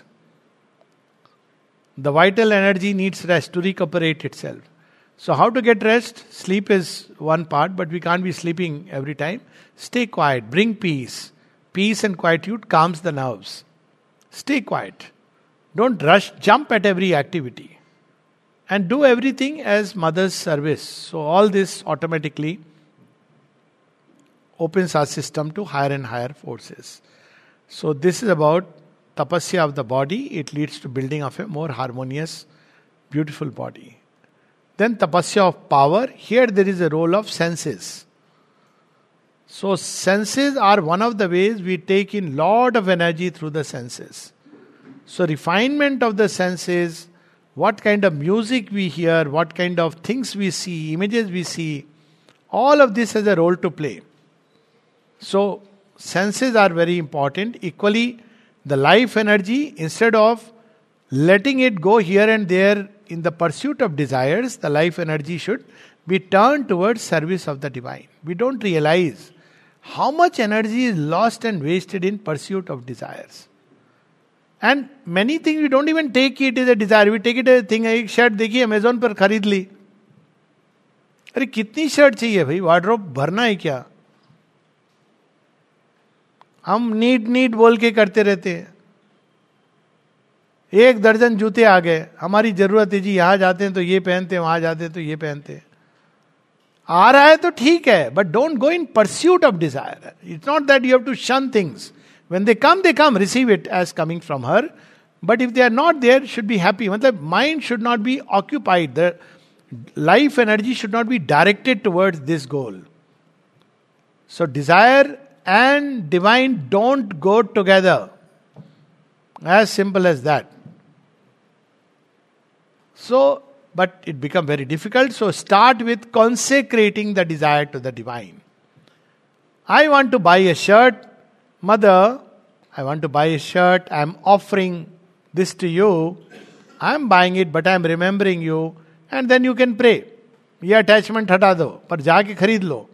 The vital energy needs rest to recuperate itself. So how to get rest? Sleep is one part, but we can't be sleeping every time. Stay quiet, bring peace. Peace and quietude calms the nerves. Stay quiet. Don't rush, jump at every activity. And do everything as mother's service. So all this automatically opens our system to higher and higher forces. So this is about tapasya of the body. It leads to building of a more harmonious, beautiful body. Then tapasya of power. Here there is a role of senses. So senses are one of the ways we take in lot of energy through the senses. So refinement of the senses, what kind of music we hear, what kind of things we see, images we see, all of this has a role to play. So senses are very important. Equally, the life energy, instead of letting it go here and there in the pursuit of desires, the life energy should be turned towards service of the divine. We don't realize how much energy is lost and wasted in pursuit of desires. And many things we don't even take it as a desire. We take it as a thing. एक shirt देखी Amazon पर खरीद ली. अरे कितनी shirt चाहिए भाई? Wardrobe भरना है क्या? हम नीट नीट बोल के करते रहते हैं. एक दर्जन जूते आ गए. हमारी जरूरत है जी, यहां जाते हैं तो ये पहनते हैं, वहां जाते हैं तो ये पहनते हैं. आ रहा है तो ठीक है, but don't go in pursuit of desire. It's not that you have to shun things. When they come, they come, receive it as coming from her. But if they are not there, should be happy. Matlab, mind should not be occupied. The life energy should not be directed towards this goal. So desire and divine don't go together. As simple as that. So, but it becomes very difficult. So start with consecrating the desire to the divine. I want to buy a shirt. Mother, I want to buy a shirt. I am offering this to you. I am buying it, but I am remembering you. And then you can pray. ये attachment हटा दो, पर जाके खरीद लो.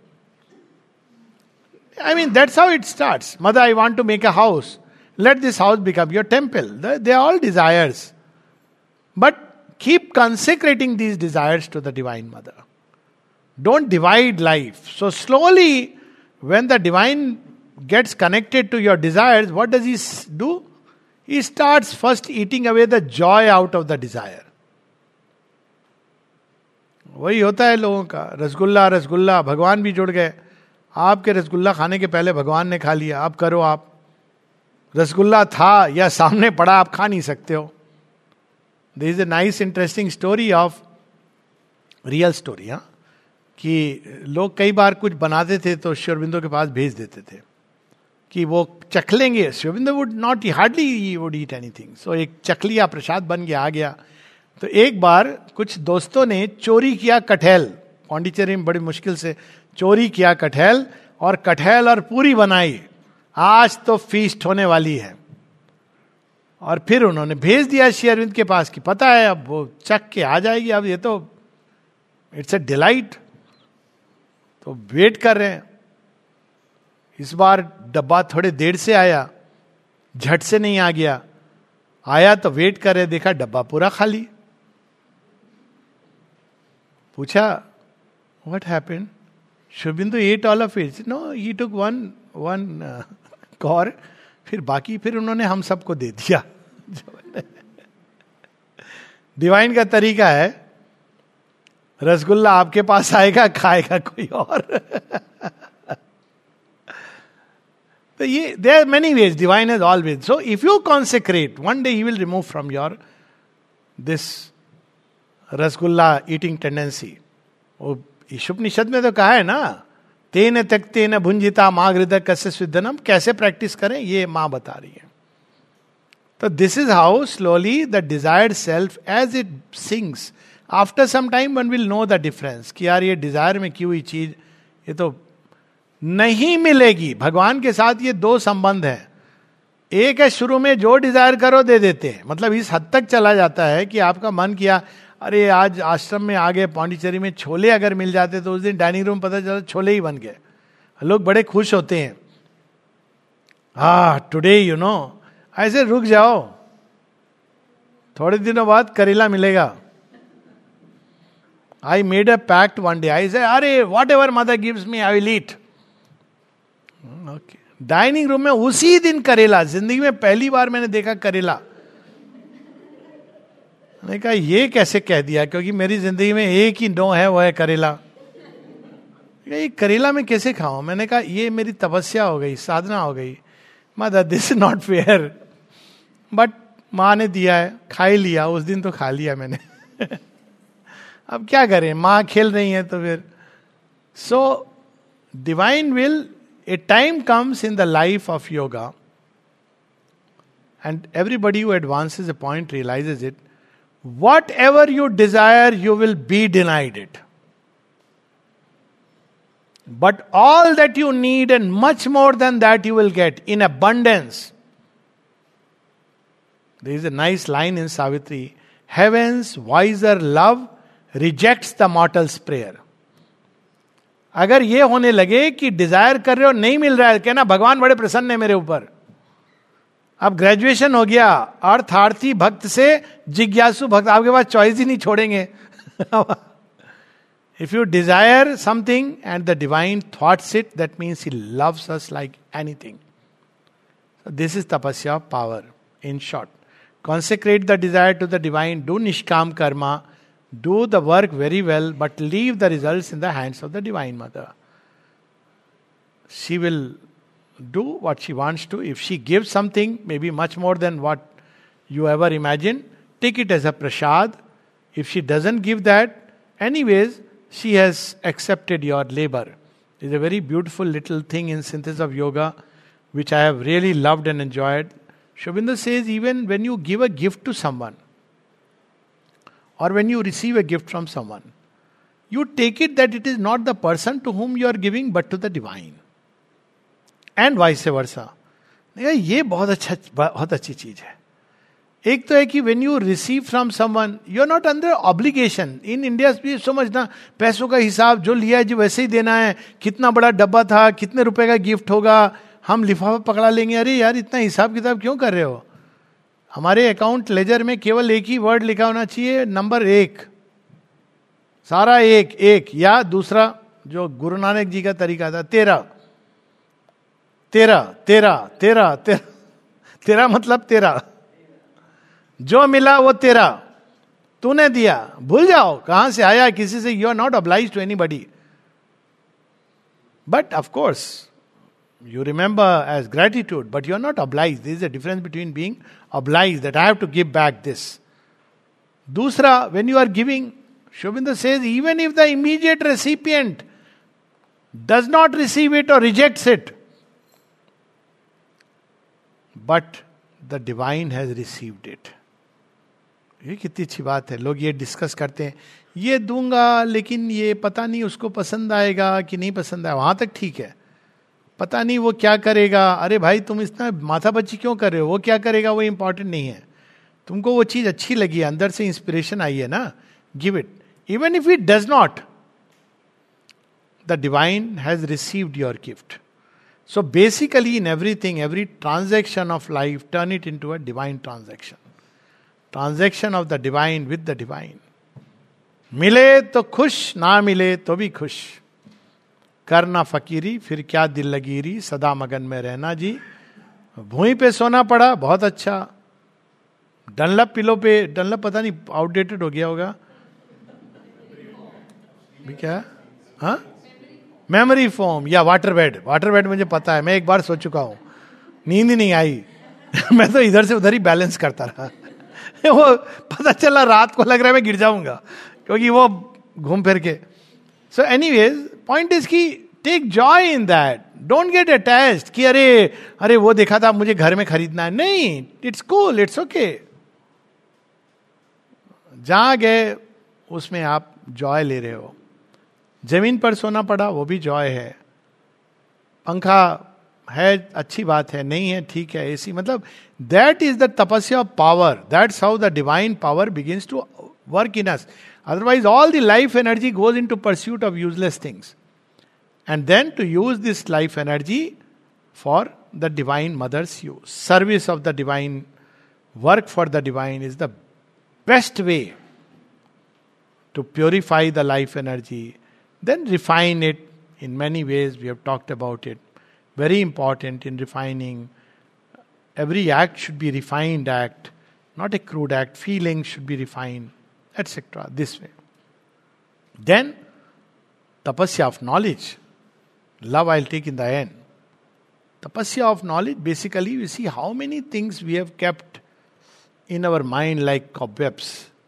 I mean, that's how it starts. Mother, I want to make a house. Let this house become your temple. They are all desires. But keep consecrating these desires to the Divine Mother. Don't divide life. So slowly, when the Divine gets connected to your desires, what does he do? He starts first eating away the joy out of the desire. वही होता है लोगों का. रसगुल्ला रसगुल्ला भगवान भी जुड़ गए. आपके रसगुल्ला खाने के पहले भगवान ने खा लिया. आप करो, आप रसगुल्ला था या सामने पड़ा, आप खा नहीं सकते हो. There is a nice interesting story of real story, हाँ, कि लोग कई बार कुछ बनाते थे तो श्री अरविंदो के पास भेज देते थे कि वो चख लेंगे. Shri Aurobindo would not hardly he would eat anything. So एक चखलिया प्रसाद बन गया, आ गया. तो एक बार कुछ दोस्तों ने चोरी किया कटहल. पौंडीचेरी में बड़ी मुश्किल से चोरी किया कटहल, और कटहल और पूरी बनाई. आज तो फीस्ट होने वाली है. और फिर उन्होंने भेज दिया श्री अरविंद के पास कि पता है अब वो चख के आ जाएगी, अब ये तो इट्स अ डिलाइट. तो वेट कर रहे हैं. इस बार डब्बा थोड़े देर से आया, झट से नहीं आ गया. आया तो वेट कर रहे, देखा डब्बा पूरा खाली. पूछा what happened? Shubhindu at all of it. No, he took one one core. फिर बाकी फिर उन्होंने हम सबको दे दिया. डिवाइन का तरीका है, रसगुल्ला आपके पास आएगा, खाएगा कोई और. तो ये there are many ways, divine has always. So if you consecrate, one day he will remove from your this rasgulla eating tendency. वो ईशुपनिषद में तो कहा है ना, तेन तक तेन भुंजिता माँ हृदय कस्य स्विद्धनम. कैसे प्रैक्टिस करें ये माँ बता रही है. तो this is how slowly the desired self as it sinks, after some time one will know the difference कि यार ये डिजायर में की हुई चीज ये तो नहीं मिलेगी. भगवान के साथ ये दो संबंध है. एक है शुरू में जो डिजायर करो दे देते हैं, मतलब इस हद तक चला जाता है कि आपका मन किया अरे आज आश्रम में आ गए पौंडीचेरी में, छोले अगर मिल जाते तो उस दिन डाइनिंग रूम पता चला छोले ही बन गए. लोग बड़े खुश होते हैं. हाँ टुडे यू नो, ऐसे रुक जाओ, थोड़े दिनों बाद करेला मिलेगा. I made a pact one day, I say अरे whatever Mother gives me I will eat. Okay, dining room में उसी दिन करेला. जिंदगी में पहली बार मैंने देखा करेला. मैंने कहा ये कैसे कह दिया, क्योंकि मेरी जिंदगी में एक ही नो है, वो है करेला. ये करेला में कैसे खाऊं? मैंने कहा ये मेरी तपस्या हो गई, साधना हो गई. Mother this is not fair. But माँ ने दिया है, खा ही लिया. उस दिन तो खा लिया मैंने. अब क्या करें, माँ खेल रही है तो फिर. So divine will, a time comes in the life of yoga, and everybody who advances a point realizes it. Whatever you desire, you will be denied it. But all that you need and much more than that you will get in abundance. There is a nice line in Savitri. Heaven's wiser love rejects the mortal's prayer. अगर ये होने लगे कि Dzire कर रहे हो नहीं मिल रहा है, कहना भगवान बड़े प्रसन्न है मेरे ऊपर. अब ग्रेजुएशन हो गया, अर्थार्थी भक्त से जिज्ञासु भक्त, आपके पास चॉइस ही नहीं छोड़ेंगे. If you desire something and the divine thoughts it, that means he loves us like anything. This is tapasya of power. In short, consecrate the desire to the divine, do nishkam karma, do the work very well, but leave the results in the hands of the Divine Mother. She will do what she wants to. If she gives something, maybe much more than what you ever imagined, take it as a prasad. If she doesn't give that, anyways, she has accepted your labor. It's a very beautiful little thing in Synthesis of Yoga, which I have really loved and enjoyed. Sri Aurobindo says, even when you give a gift to someone, or when you receive a gift from someone, you take it that it is not the person to whom you are giving, but to the divine. And vice versa. ये बहुत अच्छा, बहुत अच्छी चीज है. एक तो है कि when you receive from someone, you are not under obligation. In India भी समझना, पैसों का हिसाब जो लिया है जो वैसे ही देना है. कितना बड़ा डब्बा था, कितने रुपए का गिफ्ट होगा, हम लिफाफा पकड़ा लेंगे. अरे यार इतना हिसाब किताब क्यों कर रहे हो? हमारे अकाउंट लेजर में केवल एक ही वर्ड लिखा होना चाहिए, नंबर एक. सारा एक एक. या दूसरा जो गुरु नानक जी का तरीका था, तेरा तेरा तेरा तेरा तेरा तेरा मतलब तेरा. जो मिला वो तेरा, तूने दिया, भूल जाओ कहां से आया किसी से. You are not obliged to anybody. But of course you remember as gratitude, but you are not obliged. There is a difference between being obliged, that I have to give back this. Dusra, when you are giving, Sri Aurobindo says, even if the immediate recipient does not receive it or rejects it, but the divine has received it. ये कितनी अच्छी बात है. लोग ये discuss करते हैं, ये दूंगा लेकिन ये पता नहीं उसको पसंद आएगा कि नहीं पसंद आएगा. वहां तक ठीक है, पता नहीं वो क्या करेगा. अरे भाई तुम इतना माथा बच्ची क्यों कर रहे हो? वो क्या करेगा वो इंपॉर्टेंट नहीं है. तुमको वो चीज अच्छी लगी है, अंदर से इंस्पिरेशन आई है ना, give it. Even if it does not, the divine has received your gift. So basically in everything, every transaction of life, turn it into a divine transaction. Transaction of the divine with the divine. मिले तो खुश, ना मिले तो भी खुश. करना फकीरी, फिर क्या दिल लगीरी, सदा मगन में रहना जी. भूमि पे सोना पड़ा, बहुत अच्छा. डनलप पिलो पे, डनलप पता नहीं आउटडेटेड हो गया होगा भी क्या, हाँ मेमोरी फोम या वाटर बेड. वाटर बेड मुझे पता है, मैं एक बार सो चुका हूं, नींद ही नहीं आई. मैं तो इधर से उधर ही बैलेंस करता रहा. वो पता चला रात को लग रहा है मैं गिर जाऊंगा क्योंकि वो घूम फिर के. सो एनीवेज पॉइंट इज की take joy in that, don't get attached कि अरे अरे वो देखा था मुझे घर में खरीदना है. नहीं, इट्स कूल, इट्स ओके. जहां गए उसमें आप जॉय ले रहे हो. जमीन पर सोना पड़ा वो भी जॉय है. पंखा है अच्छी बात है, नहीं है ठीक है, एसी, मतलब that is the tapasya of power. That's how the divine power begins to work in us. Otherwise all the life energy goes into pursuit of useless things. And then to use this life energy for the divine mother's use. Service of the divine, work for the divine is the best way to purify the life energy. Then refine it in many ways. We have talked about it. Very important in refining. Every act should be refined act, not a crude act. Feelings should be refined, et cetera. This way. Then tapasya of knowledge. Love I'll take in the end. Tapasya of knowledge, basically we see how many things we have kept in our mind like cobwebs.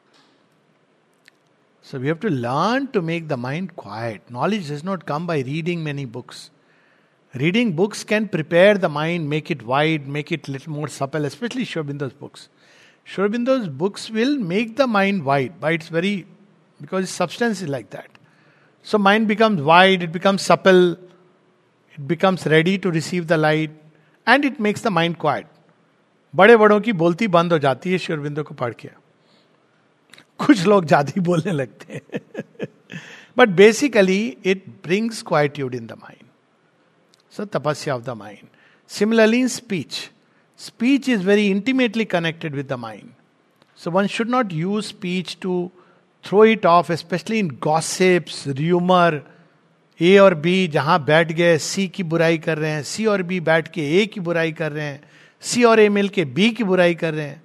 So we have to learn to make the mind quiet. Knowledge does not come by reading many books. Reading books can prepare the mind, make it wide, make it little more supple, especially Sri Aurobindo's books. Sri Aurobindo's books will make the mind wide by its very, because its substance is like that. So mind becomes wide, it becomes supple, it becomes ready to receive the light, and it makes the mind quiet. बड़े बड़ों की बोलती बंद हो जाती है श्री अरविंदो को पढ़ के. कुछ लोग ज्यादा ही बोलने लगते हैं. But basically it brings quietude in the mind. So tapasya of the mind. Similarly in speech, speech is very intimately connected with the mind. So one should not use speech to throw it off, specially in gossips, rumour. ए और बी जहां बैठ गए सी की बुराई कर रहे हैं, सी और बी बैठ के ए की बुराई कर रहे हैं, सी और ए मिल के बी की बुराई कर रहे हैं.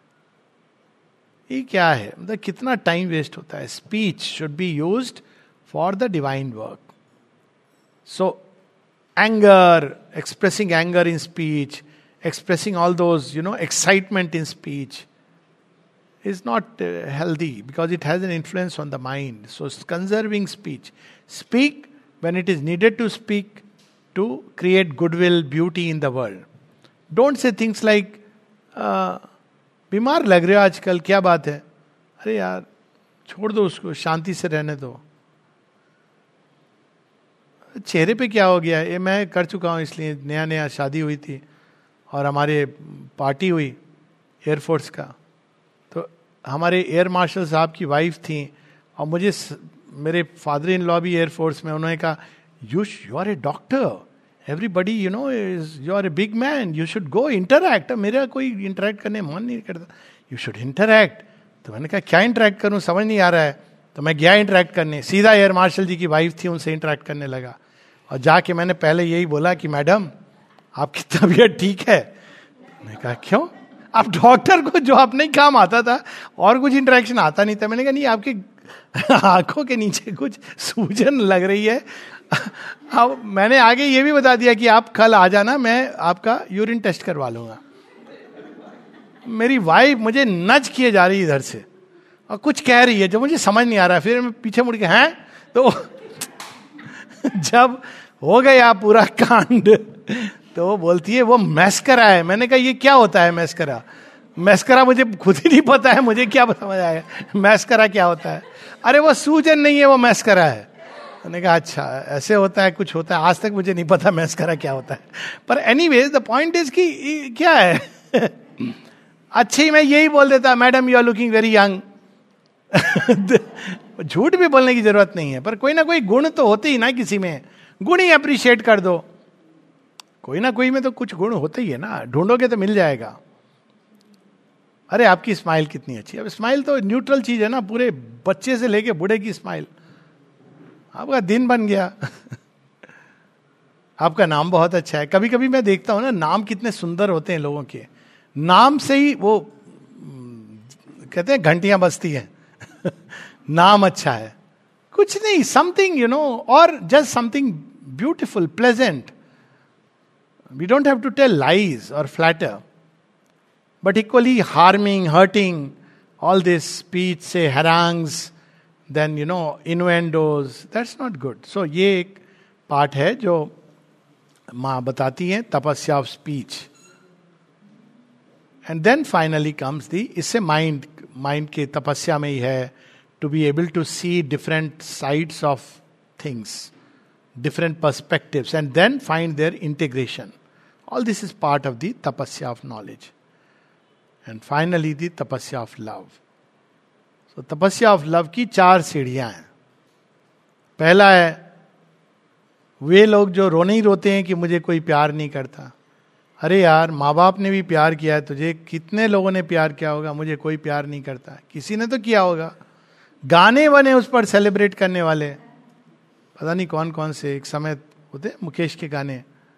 ये क्या है? मतलब कितना टाइम वेस्ट होता है. Speech should be used for the divine work. So anger, expressing anger in speech, expressing all those you know excitement in speech is not uh, healthy because it has an influence on the mind. So conserving speech. Speak when it is needed to speak to create goodwill, beauty in the world. Don't say things like uh, बीमार लग रहे हो आजकल, क्या बात है? अरे यार छोड़ दो उसको, शांति से रहने दो. चेहरे पे क्या हो गया? ये मैं कर चुका हूँ, इसलिए नया नया शादी हुई थी और हमारे पार्टी हुई एयरफोर्स का. हमारे एयर मार्शल साहब की वाइफ थी और मुझे मेरे फादर इन लॉ भी एयरफोर्स में. उन्होंने कहा you you are a doctor, everybody you know is you are a big man, you should go interact. मेरा कोई इंटरैक्ट करने मन नहीं करता. You should interact. तो मैंने कहा क्या इंटरैक्ट करूं, समझ नहीं आ रहा है. तो मैं गया इंटरैक्ट करने. सीधा एयर मार्शल जी की वाइफ थी, उनसे इंटरैक्ट करने लगा. और जाके मैंने पहले यही बोला कि मैडम आपकी तबीयत ठीक है? मैंने कहा क्यों? आप डॉक्टर को जो अपने काम आता था और कुछ इंटरेक्शन आता नहीं था. मैंने कहा नहीं, आपके आंखों के नीचे कुछ सूजन लग रही है. अब मैंने आगे ये भी बता दिया कि आप कल आ जाना, मैं आपका यूरिन टेस्ट करवा लूंगा. मेरी वाइफ मुझे नच किए जा रही है इधर से और कुछ कह रही है जो मुझे समझ नहीं आ रहा है. फिर मैं पीछे मुड़ के हैं तो जब हो गया पूरा कांड तो वो बोलती है वो मैस्करा है. मैंने कहा ये क्या होता है मैस्करा? मैस्करा मुझे खुद ही नहीं पता है, मुझे क्या समझ आएगा मैस्करा क्या होता है? अरे वो सूजन नहीं है, वो मैस्करा है. मैंने कहा अच्छा ऐसे होता है, कुछ होता है. आज तक मुझे नहीं पता मैस्करा क्या होता है. पर एनीवेज द पॉइंट इज कि क्या है. अच्छी मैं यही बोल देता madam you are looking very young. झूठ भी बोलने की जरूरत नहीं है, पर कोई ना कोई गुण तो होते ही ना किसी में. गुण ही अप्रिशिएट कर दो. कोई ना कोई में तो कुछ गुण होते ही है ना, ढूंढोगे तो मिल जाएगा. अरे आपकी स्माइल कितनी अच्छी है. अब स्माइल तो न्यूट्रल चीज है ना, पूरे बच्चे से लेके बूढ़े की स्माइल. आपका दिन बन गया. आपका नाम बहुत अच्छा है. कभी कभी मैं देखता हूं ना नाम कितने सुंदर होते हैं लोगों के. नाम से ही वो कहते हैं घंटियां बजती हैं नाम अच्छा है, कुछ नहीं, समथिंग यू नो, और just something beautiful, pleasant. We don't have to tell lies और flatter, but equally harming, hurting, all this speech से harangues, then you know innuendos, that's not good. So ये एक पार्ट है जो माँ बताती हैं, tapasya of speech. And then finally comes the, इससे माइंड, माइंड के तपस्या में ही है to be able to see different sides of things, different perspectives, and then find their integration. All this is part of the tapasya of knowledge. And finally the tapasya of love. So tapasya of love की चार सीढ़ियां हैं. पहला है वे लोग जो रोने ही रोते हैं कि मुझे कोई प्यार नहीं करता. अरे यार, माँ बाप ने भी प्यार किया है तुझे, कितने लोगों ने प्यार किया होगा, मुझे कोई प्यार नहीं करता. किसी ने तो किया होगा. गाने बने उस पर सेलिब्रेट करने वाले, पता नहीं कौन कौन से, एक समय होते मुकेश के गाने.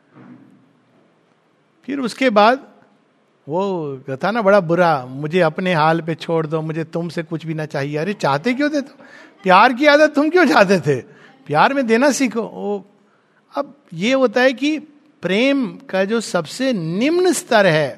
फिर उसके बाद वो था ना बड़ा बुरा, मुझे अपने हाल पे छोड़ दो, मुझे तुमसे कुछ भी ना चाहिए. अरे चाहते क्यों थे तुम? प्यार की आदत तुम क्यों चाहते थे? प्यार में देना सीखो. वो अब ये होता है कि प्रेम का जो सबसे निम्न स्तर है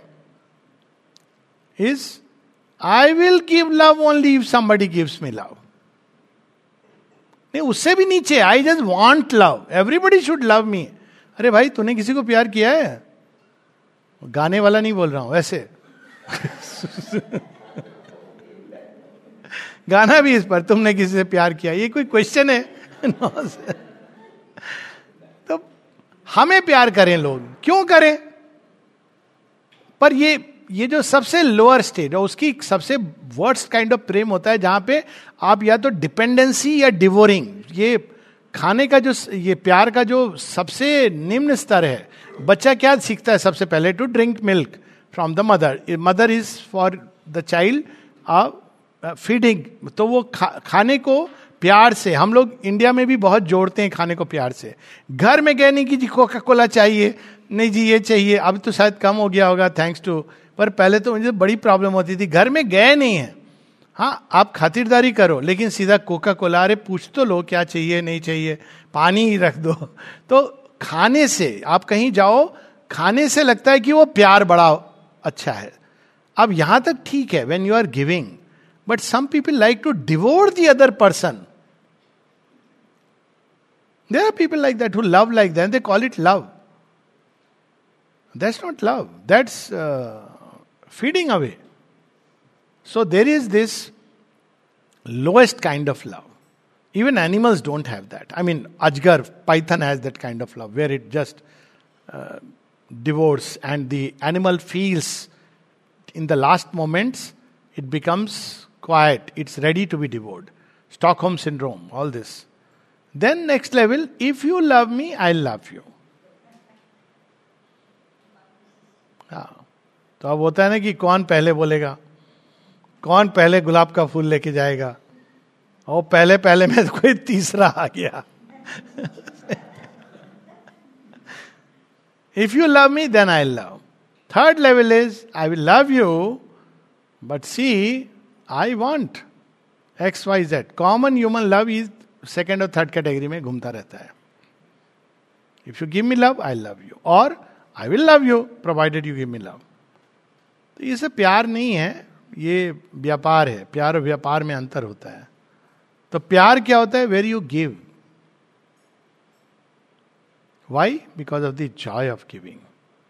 is I will give love only if somebody gives me love. नहीं, उससे भी नीचे, I just want love, everybody should love me. अरे भाई, तूने किसी को प्यार किया है? गाने वाला नहीं बोल रहा हूं, वैसे गाना भी इस पर, तुमने किसी से प्यार किया, ये कोई क्वेश्चन है? तो हमें प्यार करें लोग, क्यों करें? पर ये ये जो सबसे लोअर स्टेज है उसकी सबसे वर्स्ट काइंड ऑफ प्रेम होता है, जहां पे आप या तो डिपेंडेंसी या डिवोरिंग, ये खाने का जो, ये प्यार का जो सबसे निम्न स्तर है. बच्चा क्या सीखता है सबसे पहले? To drink milk from the mother. Mother is for the child feeding. तो वो खा, खाने को प्यार से, हम लोग इंडिया में भी बहुत जोड़ते हैं खाने को प्यार से. घर में गए नहीं कि जी कोका कोला चाहिए, नहीं जी ये चाहिए. अब तो शायद कम हो गया होगा थैंक्स टू, पर पहले तो मुझे बड़ी प्रॉब्लम होती थी. घर में गए नहीं है, हाँ आप खातिरदारी करो, लेकिन सीधा कोका कोला. अरे पूछ तो लो क्या चाहिए, नहीं चाहिए, पानी ही रख दो. तो खाने से, आप कहीं जाओ, खाने से लगता है कि वो प्यार बड़ा अच्छा है. अब यहां तक ठीक है when you are giving, but some people like to devour the other person. There are people like that who love like that, they call it love. That's not love, that's feeding away. So there is this lowest kind of love. Even animals don't have that. I mean, Ajgar, python has that kind of love where it just uh, devours, and the animal feels in the last moments it becomes quiet, it's ready to be devoured. Stockholm syndrome, all this. Then next level, if you love me, I'll love you. हाँ, तो अब होता है ना कि कौन पहले बोलेगा, कौन पहले गुलाब का फूल लेके जाएगा. और पहले पहले में तो कोई तीसरा आ गया. If you love me then I love. Third level is I will love you but see I want X Y Z. Common human love is second और थर्ड कैटेगरी में घूमता रहता है. If you give me love I love you, और I will love you provided you give me love. तो ये सब प्यार नहीं है, ये व्यापार है. प्यार और व्यापार में अंतर होता है. तो प्यार क्या होता है? Where you give. Why? Because of the joy of giving.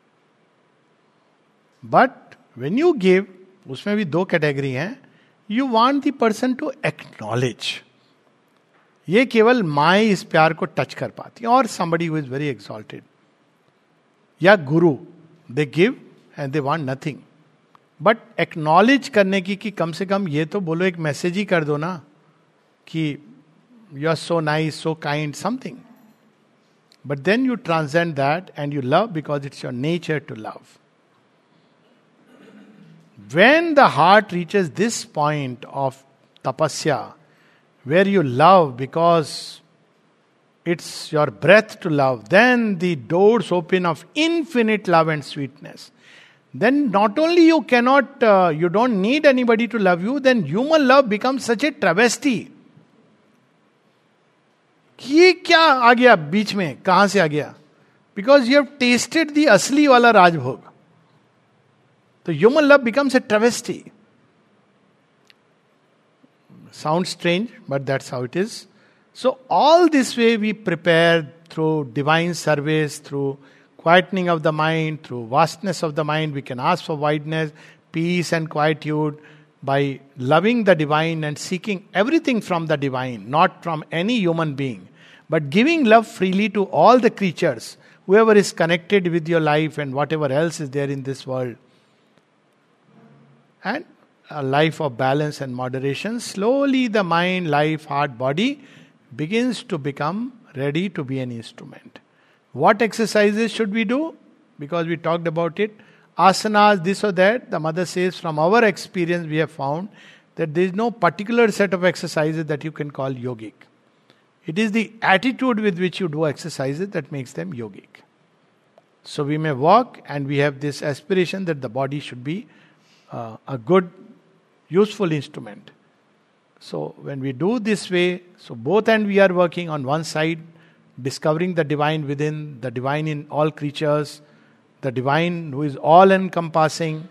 But when you give, उसमें भी दो कैटेगरी हैं. You want the person to acknowledge. ये केवल माँ इस प्यार को टच कर पाती है, और somebody who is very exalted, या guru. They give and they want nothing, but acknowledge करने की कि कम से कम ये तो बोलो, एक मैसेज ही कर दो ना कि you are so nice, so kind, something. But then you transcend that and you love because it's your nature to love. When the heart reaches this point of tapasya, where you love because it's your breath to love, then the doors open of infinite love and sweetness. then not only you cannot, uh, you don't need anybody to love you, then human love becomes such a travesty. ये क्या आ गया बीच में, कहां से आ गया? Because you have tasted the असली वाला राजभोग. So human love becomes a travesty. Sounds strange, but that's how it is. So all this way we prepare through divine service, through quietening of the mind, through vastness of the mind. We can ask for wideness, peace and quietude by loving the divine and seeking everything from the divine, not from any human being, but giving love freely to all the creatures, whoever is connected with your life and whatever else is there in this world. And a life of balance and moderation. Slowly the mind, life, heart, body begins to become ready to be an instrument. What exercises should we do? Because we talked about it. Asanas, this or that. The mother says, from our experience we have found that there is no particular set of exercises that you can call yogic. It is the attitude with which you do exercises that makes them yogic. So we may walk and we have this aspiration that the body should be uh, a good, useful instrument. So when we do this way, so both and we are working on one side, discovering the divine within, the divine in all creatures, the divine who is all encompassing,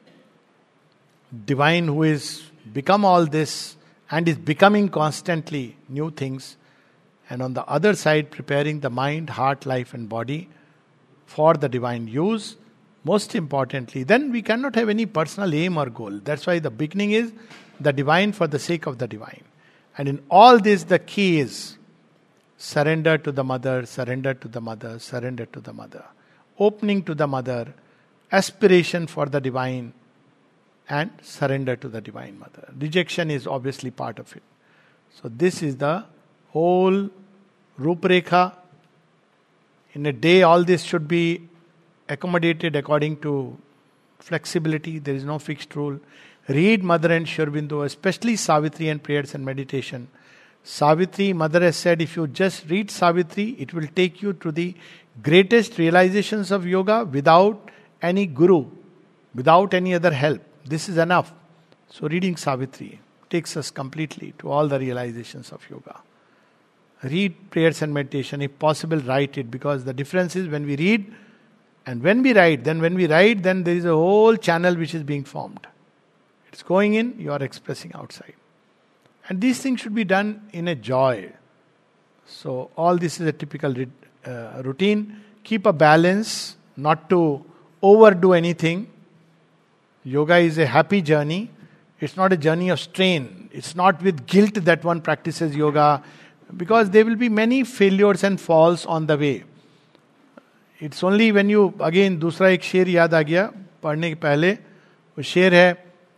divine who is become all this and is becoming constantly new things, and on the other side preparing the mind, heart, life and body for the divine use. Most importantly, then we cannot have any personal aim or goal. That's why the beginning is the divine for the sake of the divine. And in all this, the key is surrender to the mother, surrender to the mother, surrender to the mother. Opening to the mother, aspiration for the divine, and surrender to the divine mother. Rejection is obviously part of it. So this is the whole Ruprekha. In a day, all this should be accommodated according to flexibility. There is no fixed rule. Read Mother and Sri Aurobindo, especially Savitri and prayers and meditation. Savitri, Mother has said, if you just read Savitri, it will take you to the greatest realizations of yoga without any guru, without any other help. This is enough. So reading Savitri takes us completely to all the realizations of yoga. Read prayers and meditation. If possible, write it, because the difference is when we read and when we write, then when we write, then there is a whole channel which is being formed. It's going in, you are expressing outside. And these things should be done in a joy. So all this is a typical uh, routine. Keep a balance, not to overdo anything. Yoga is a happy journey. It's not a journey of strain. It's not with guilt that one practices yoga, because there will be many failures and falls on the way. It's only when you, again, दूसरा एक शेर याद आ गया पढ़ने के पहले. वो शेर है,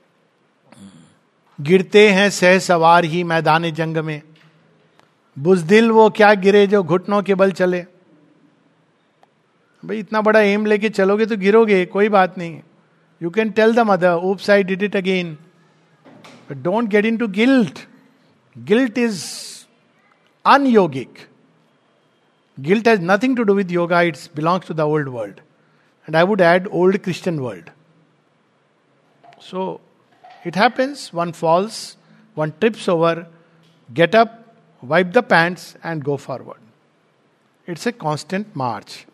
गिरते हैं सह सवार ही मैदान जंग में, बुज़दिल वो क्या गिरे जो घुटनों के बल चले. भाई इतना बड़ा एम लेके चलोगे तो गिरोगे, कोई बात नहीं. You can tell the mother, oops, I did it again. But don't get into guilt. Guilt is un-yogic. Guilt has nothing to do with yoga, it belongs to the old world. And I would add, old Christian world. So, it happens, one falls, one trips over, get up, wipe the pants and go forward. It's a constant march.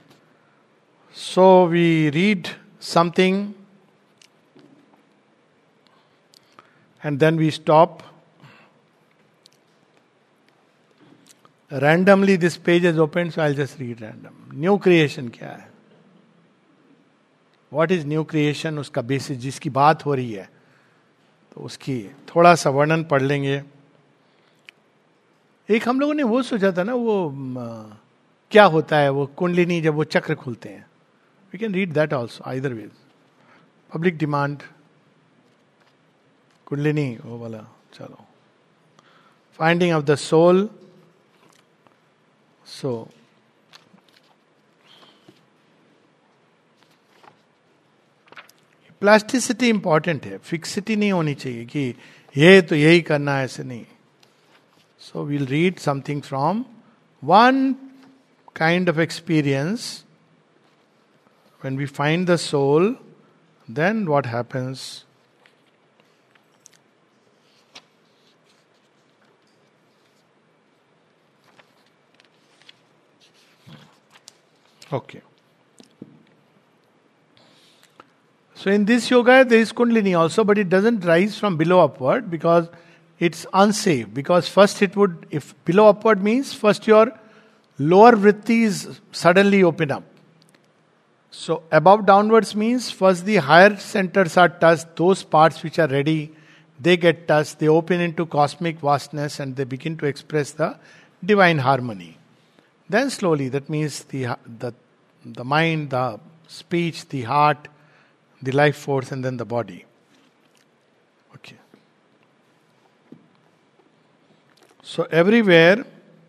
So, we read something and then we stop. Randomly this page is opened, so I'll just read random. New creation क्या है? What is new creation? उसका basis जिसकी बात हो रही है, तो उसकी थोड़ा सा वर्णन पढ़ लेंगे. एक हम लोगों ने वो सोचा था ना, वो म, क्या होता है वो कुंडलिनी जब वो चक्र खुलते हैं. We can read that also, either way. Public demand. Kundalini वो वाला, चलो. Finding of the soul. So, plasticity important है, फिक्सिटी नहीं होनी चाहिए कि ये तो यही करना है, ऐसे नहीं. So we'll read something from one kind of experience. When we find the soul, Then what happens? Okay. So in this yoga there is Kundalini also, but it doesn't rise from below upward because it's unsafe. Because first it would, if below upward means first your lower vrittis suddenly open up. So above downwards means first the higher centers are touched, those parts which are ready, they get touched, they open into cosmic vastness and they begin to express the divine harmony. Then slowly, that means the the the mind, the speech, the heart, the life force, and then the body. Okay. So everywhere,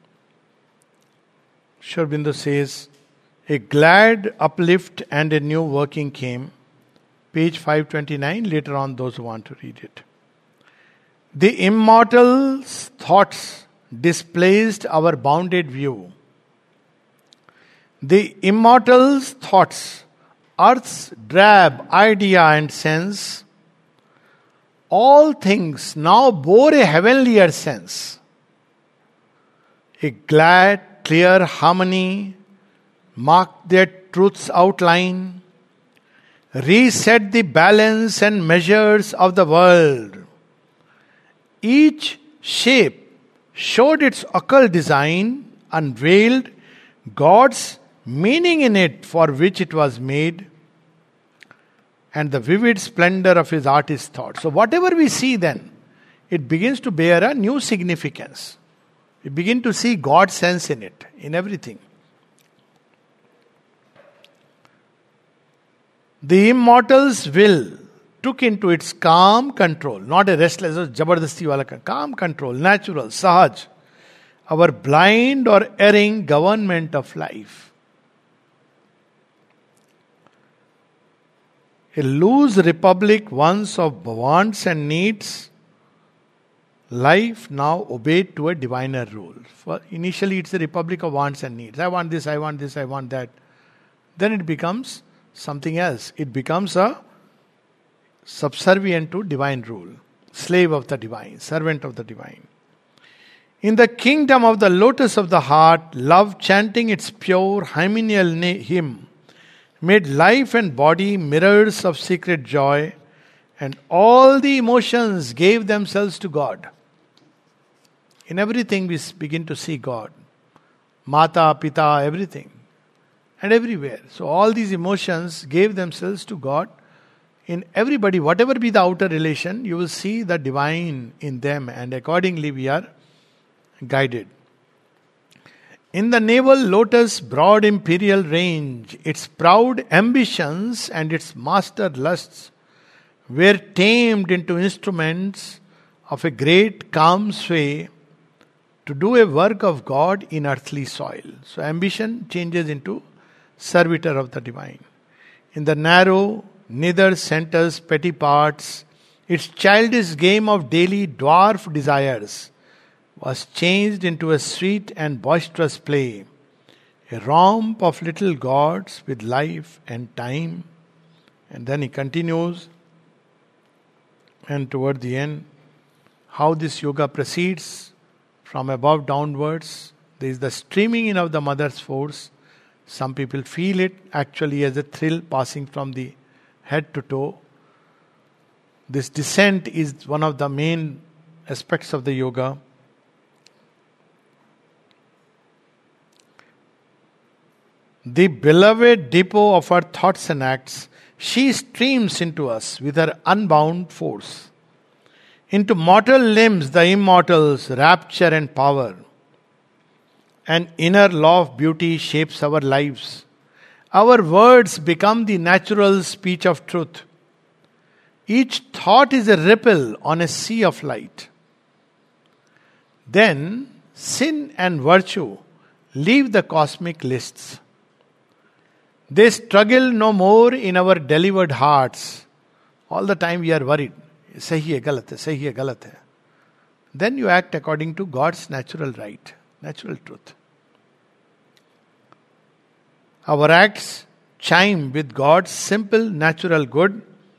Sri Aurobindo says, a glad uplift and a new working came. Page five twenty-nine, later on those who want to read it. The immortal's thoughts displaced our bounded view. The immortal's thoughts, earth's drab idea and sense, all things now bore a heavenlier sense. A glad, clear harmony marked their truth's outline, reset the balance and measures of the world. Each shape showed its occult design, unveiled God's meaning in it for which it was made, and the vivid splendor of his artist thought. So whatever we see then, it begins to bear a new significance. We begin to see God's sense in it, in everything. The immortal's will took into its calm control, not a restless or jabardasti wala, calm control, natural, sahaj, our blind or erring government of life. A loose republic once of wants and needs, life now obeyed to a diviner rule. For initially it's a republic of wants and needs. I want this, I want this, I want that. Then it becomes something else. It becomes a subservient to divine rule. Slave of the divine, servant of the divine. In the kingdom of the lotus of the heart, love chanting its pure hymeneal hymn made life and body mirrors of secret joy, and all the emotions gave themselves to God. In everything we begin to see God. Mata, Pita, everything. And everywhere. So all these emotions gave themselves to God. In everybody, whatever be the outer relation, you will see the divine in them, and accordingly we are guided. In the navel lotus broad imperial range, its proud ambitions and its master lusts were tamed into instruments of a great calm sway to do a work of God in earthly soil. So ambition changes into servitor of the divine. In the narrow, nether centers petty parts, its childish game of daily dwarf desires was changed into a sweet and boisterous play, a romp of little gods with life and time. And then he continues, and toward the end, how this yoga proceeds from above downwards. There is the streaming in of the mother's force. Some people feel it actually as a thrill passing from the head to toe. This descent is one of the main aspects of the yoga. The beloved depot of our thoughts and acts, she streams into us with her unbound force. Into mortal limbs, the immortals, rapture and power. An inner law of beauty shapes our lives. Our words become the natural speech of truth. Each thought is a ripple on a sea of light. Then sin and virtue leave the cosmic lists. They struggle no more in our delivered hearts. All the time we are worried. Sahi hai, galat hai, sahi hai, galat hai. Then you act according to God's natural right, natural truth. Our acts chime with God's simple natural good,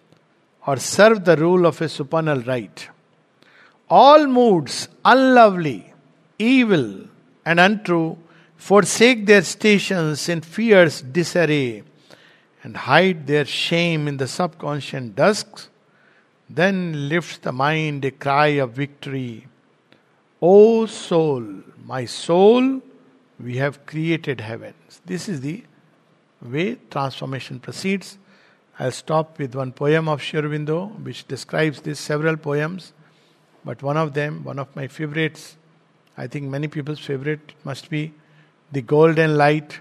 or serve the rule of a supernal right. All moods, unlovely, evil, and untrue, forsake their stations in fierce disarray and hide their shame in the subconscious dusks. Then lifts the mind a cry of victory. O soul, my soul, we have created heavens. This is the way transformation proceeds. I'll stop with one poem of Sri Aurobindo which describes this, several poems, but one of them, one of my favorites, I think many people's favorite, must be The Golden Light.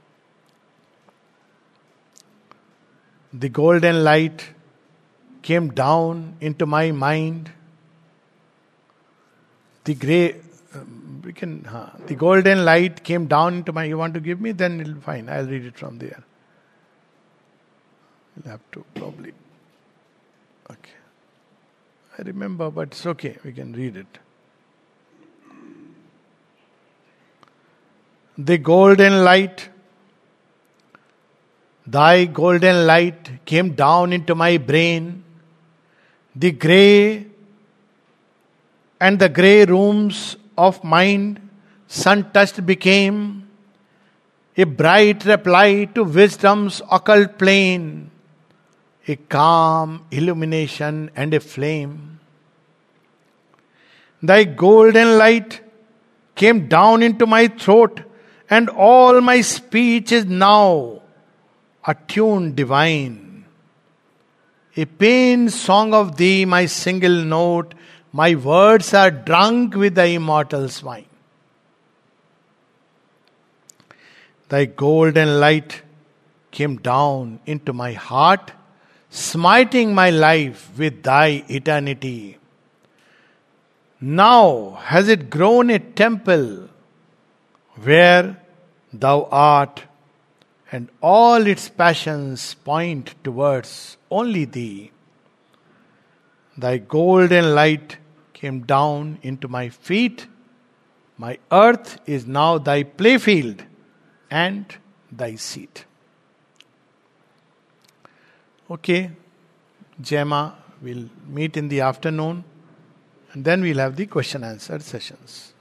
The golden light came down into my mind. The grey, um, we can, huh, the golden light came down into my, you want to give me? Then it'll fine, I'll read it from there. We'll have to probably, okay. I remember, but it's okay, we can read it. The golden light, thy golden light came down into my brain. The grey and the grey rooms of mind, sun-touched became a bright reply to wisdom's occult plane, a calm illumination and a flame. Thy golden light came down into my throat, and all my speech is now a tune divine. A pain song of thee, my single note, my words are drunk with the immortal's wine. Thy golden light came down into my heart, smiting my life with thy eternity. Now has it grown a temple where thou art, and all its passions point towards only thee. Thy golden light came down into my feet. My earth is now thy playfield and thy seat. Okay, Gemma, we'll meet in the afternoon and then we'll have the question answer sessions.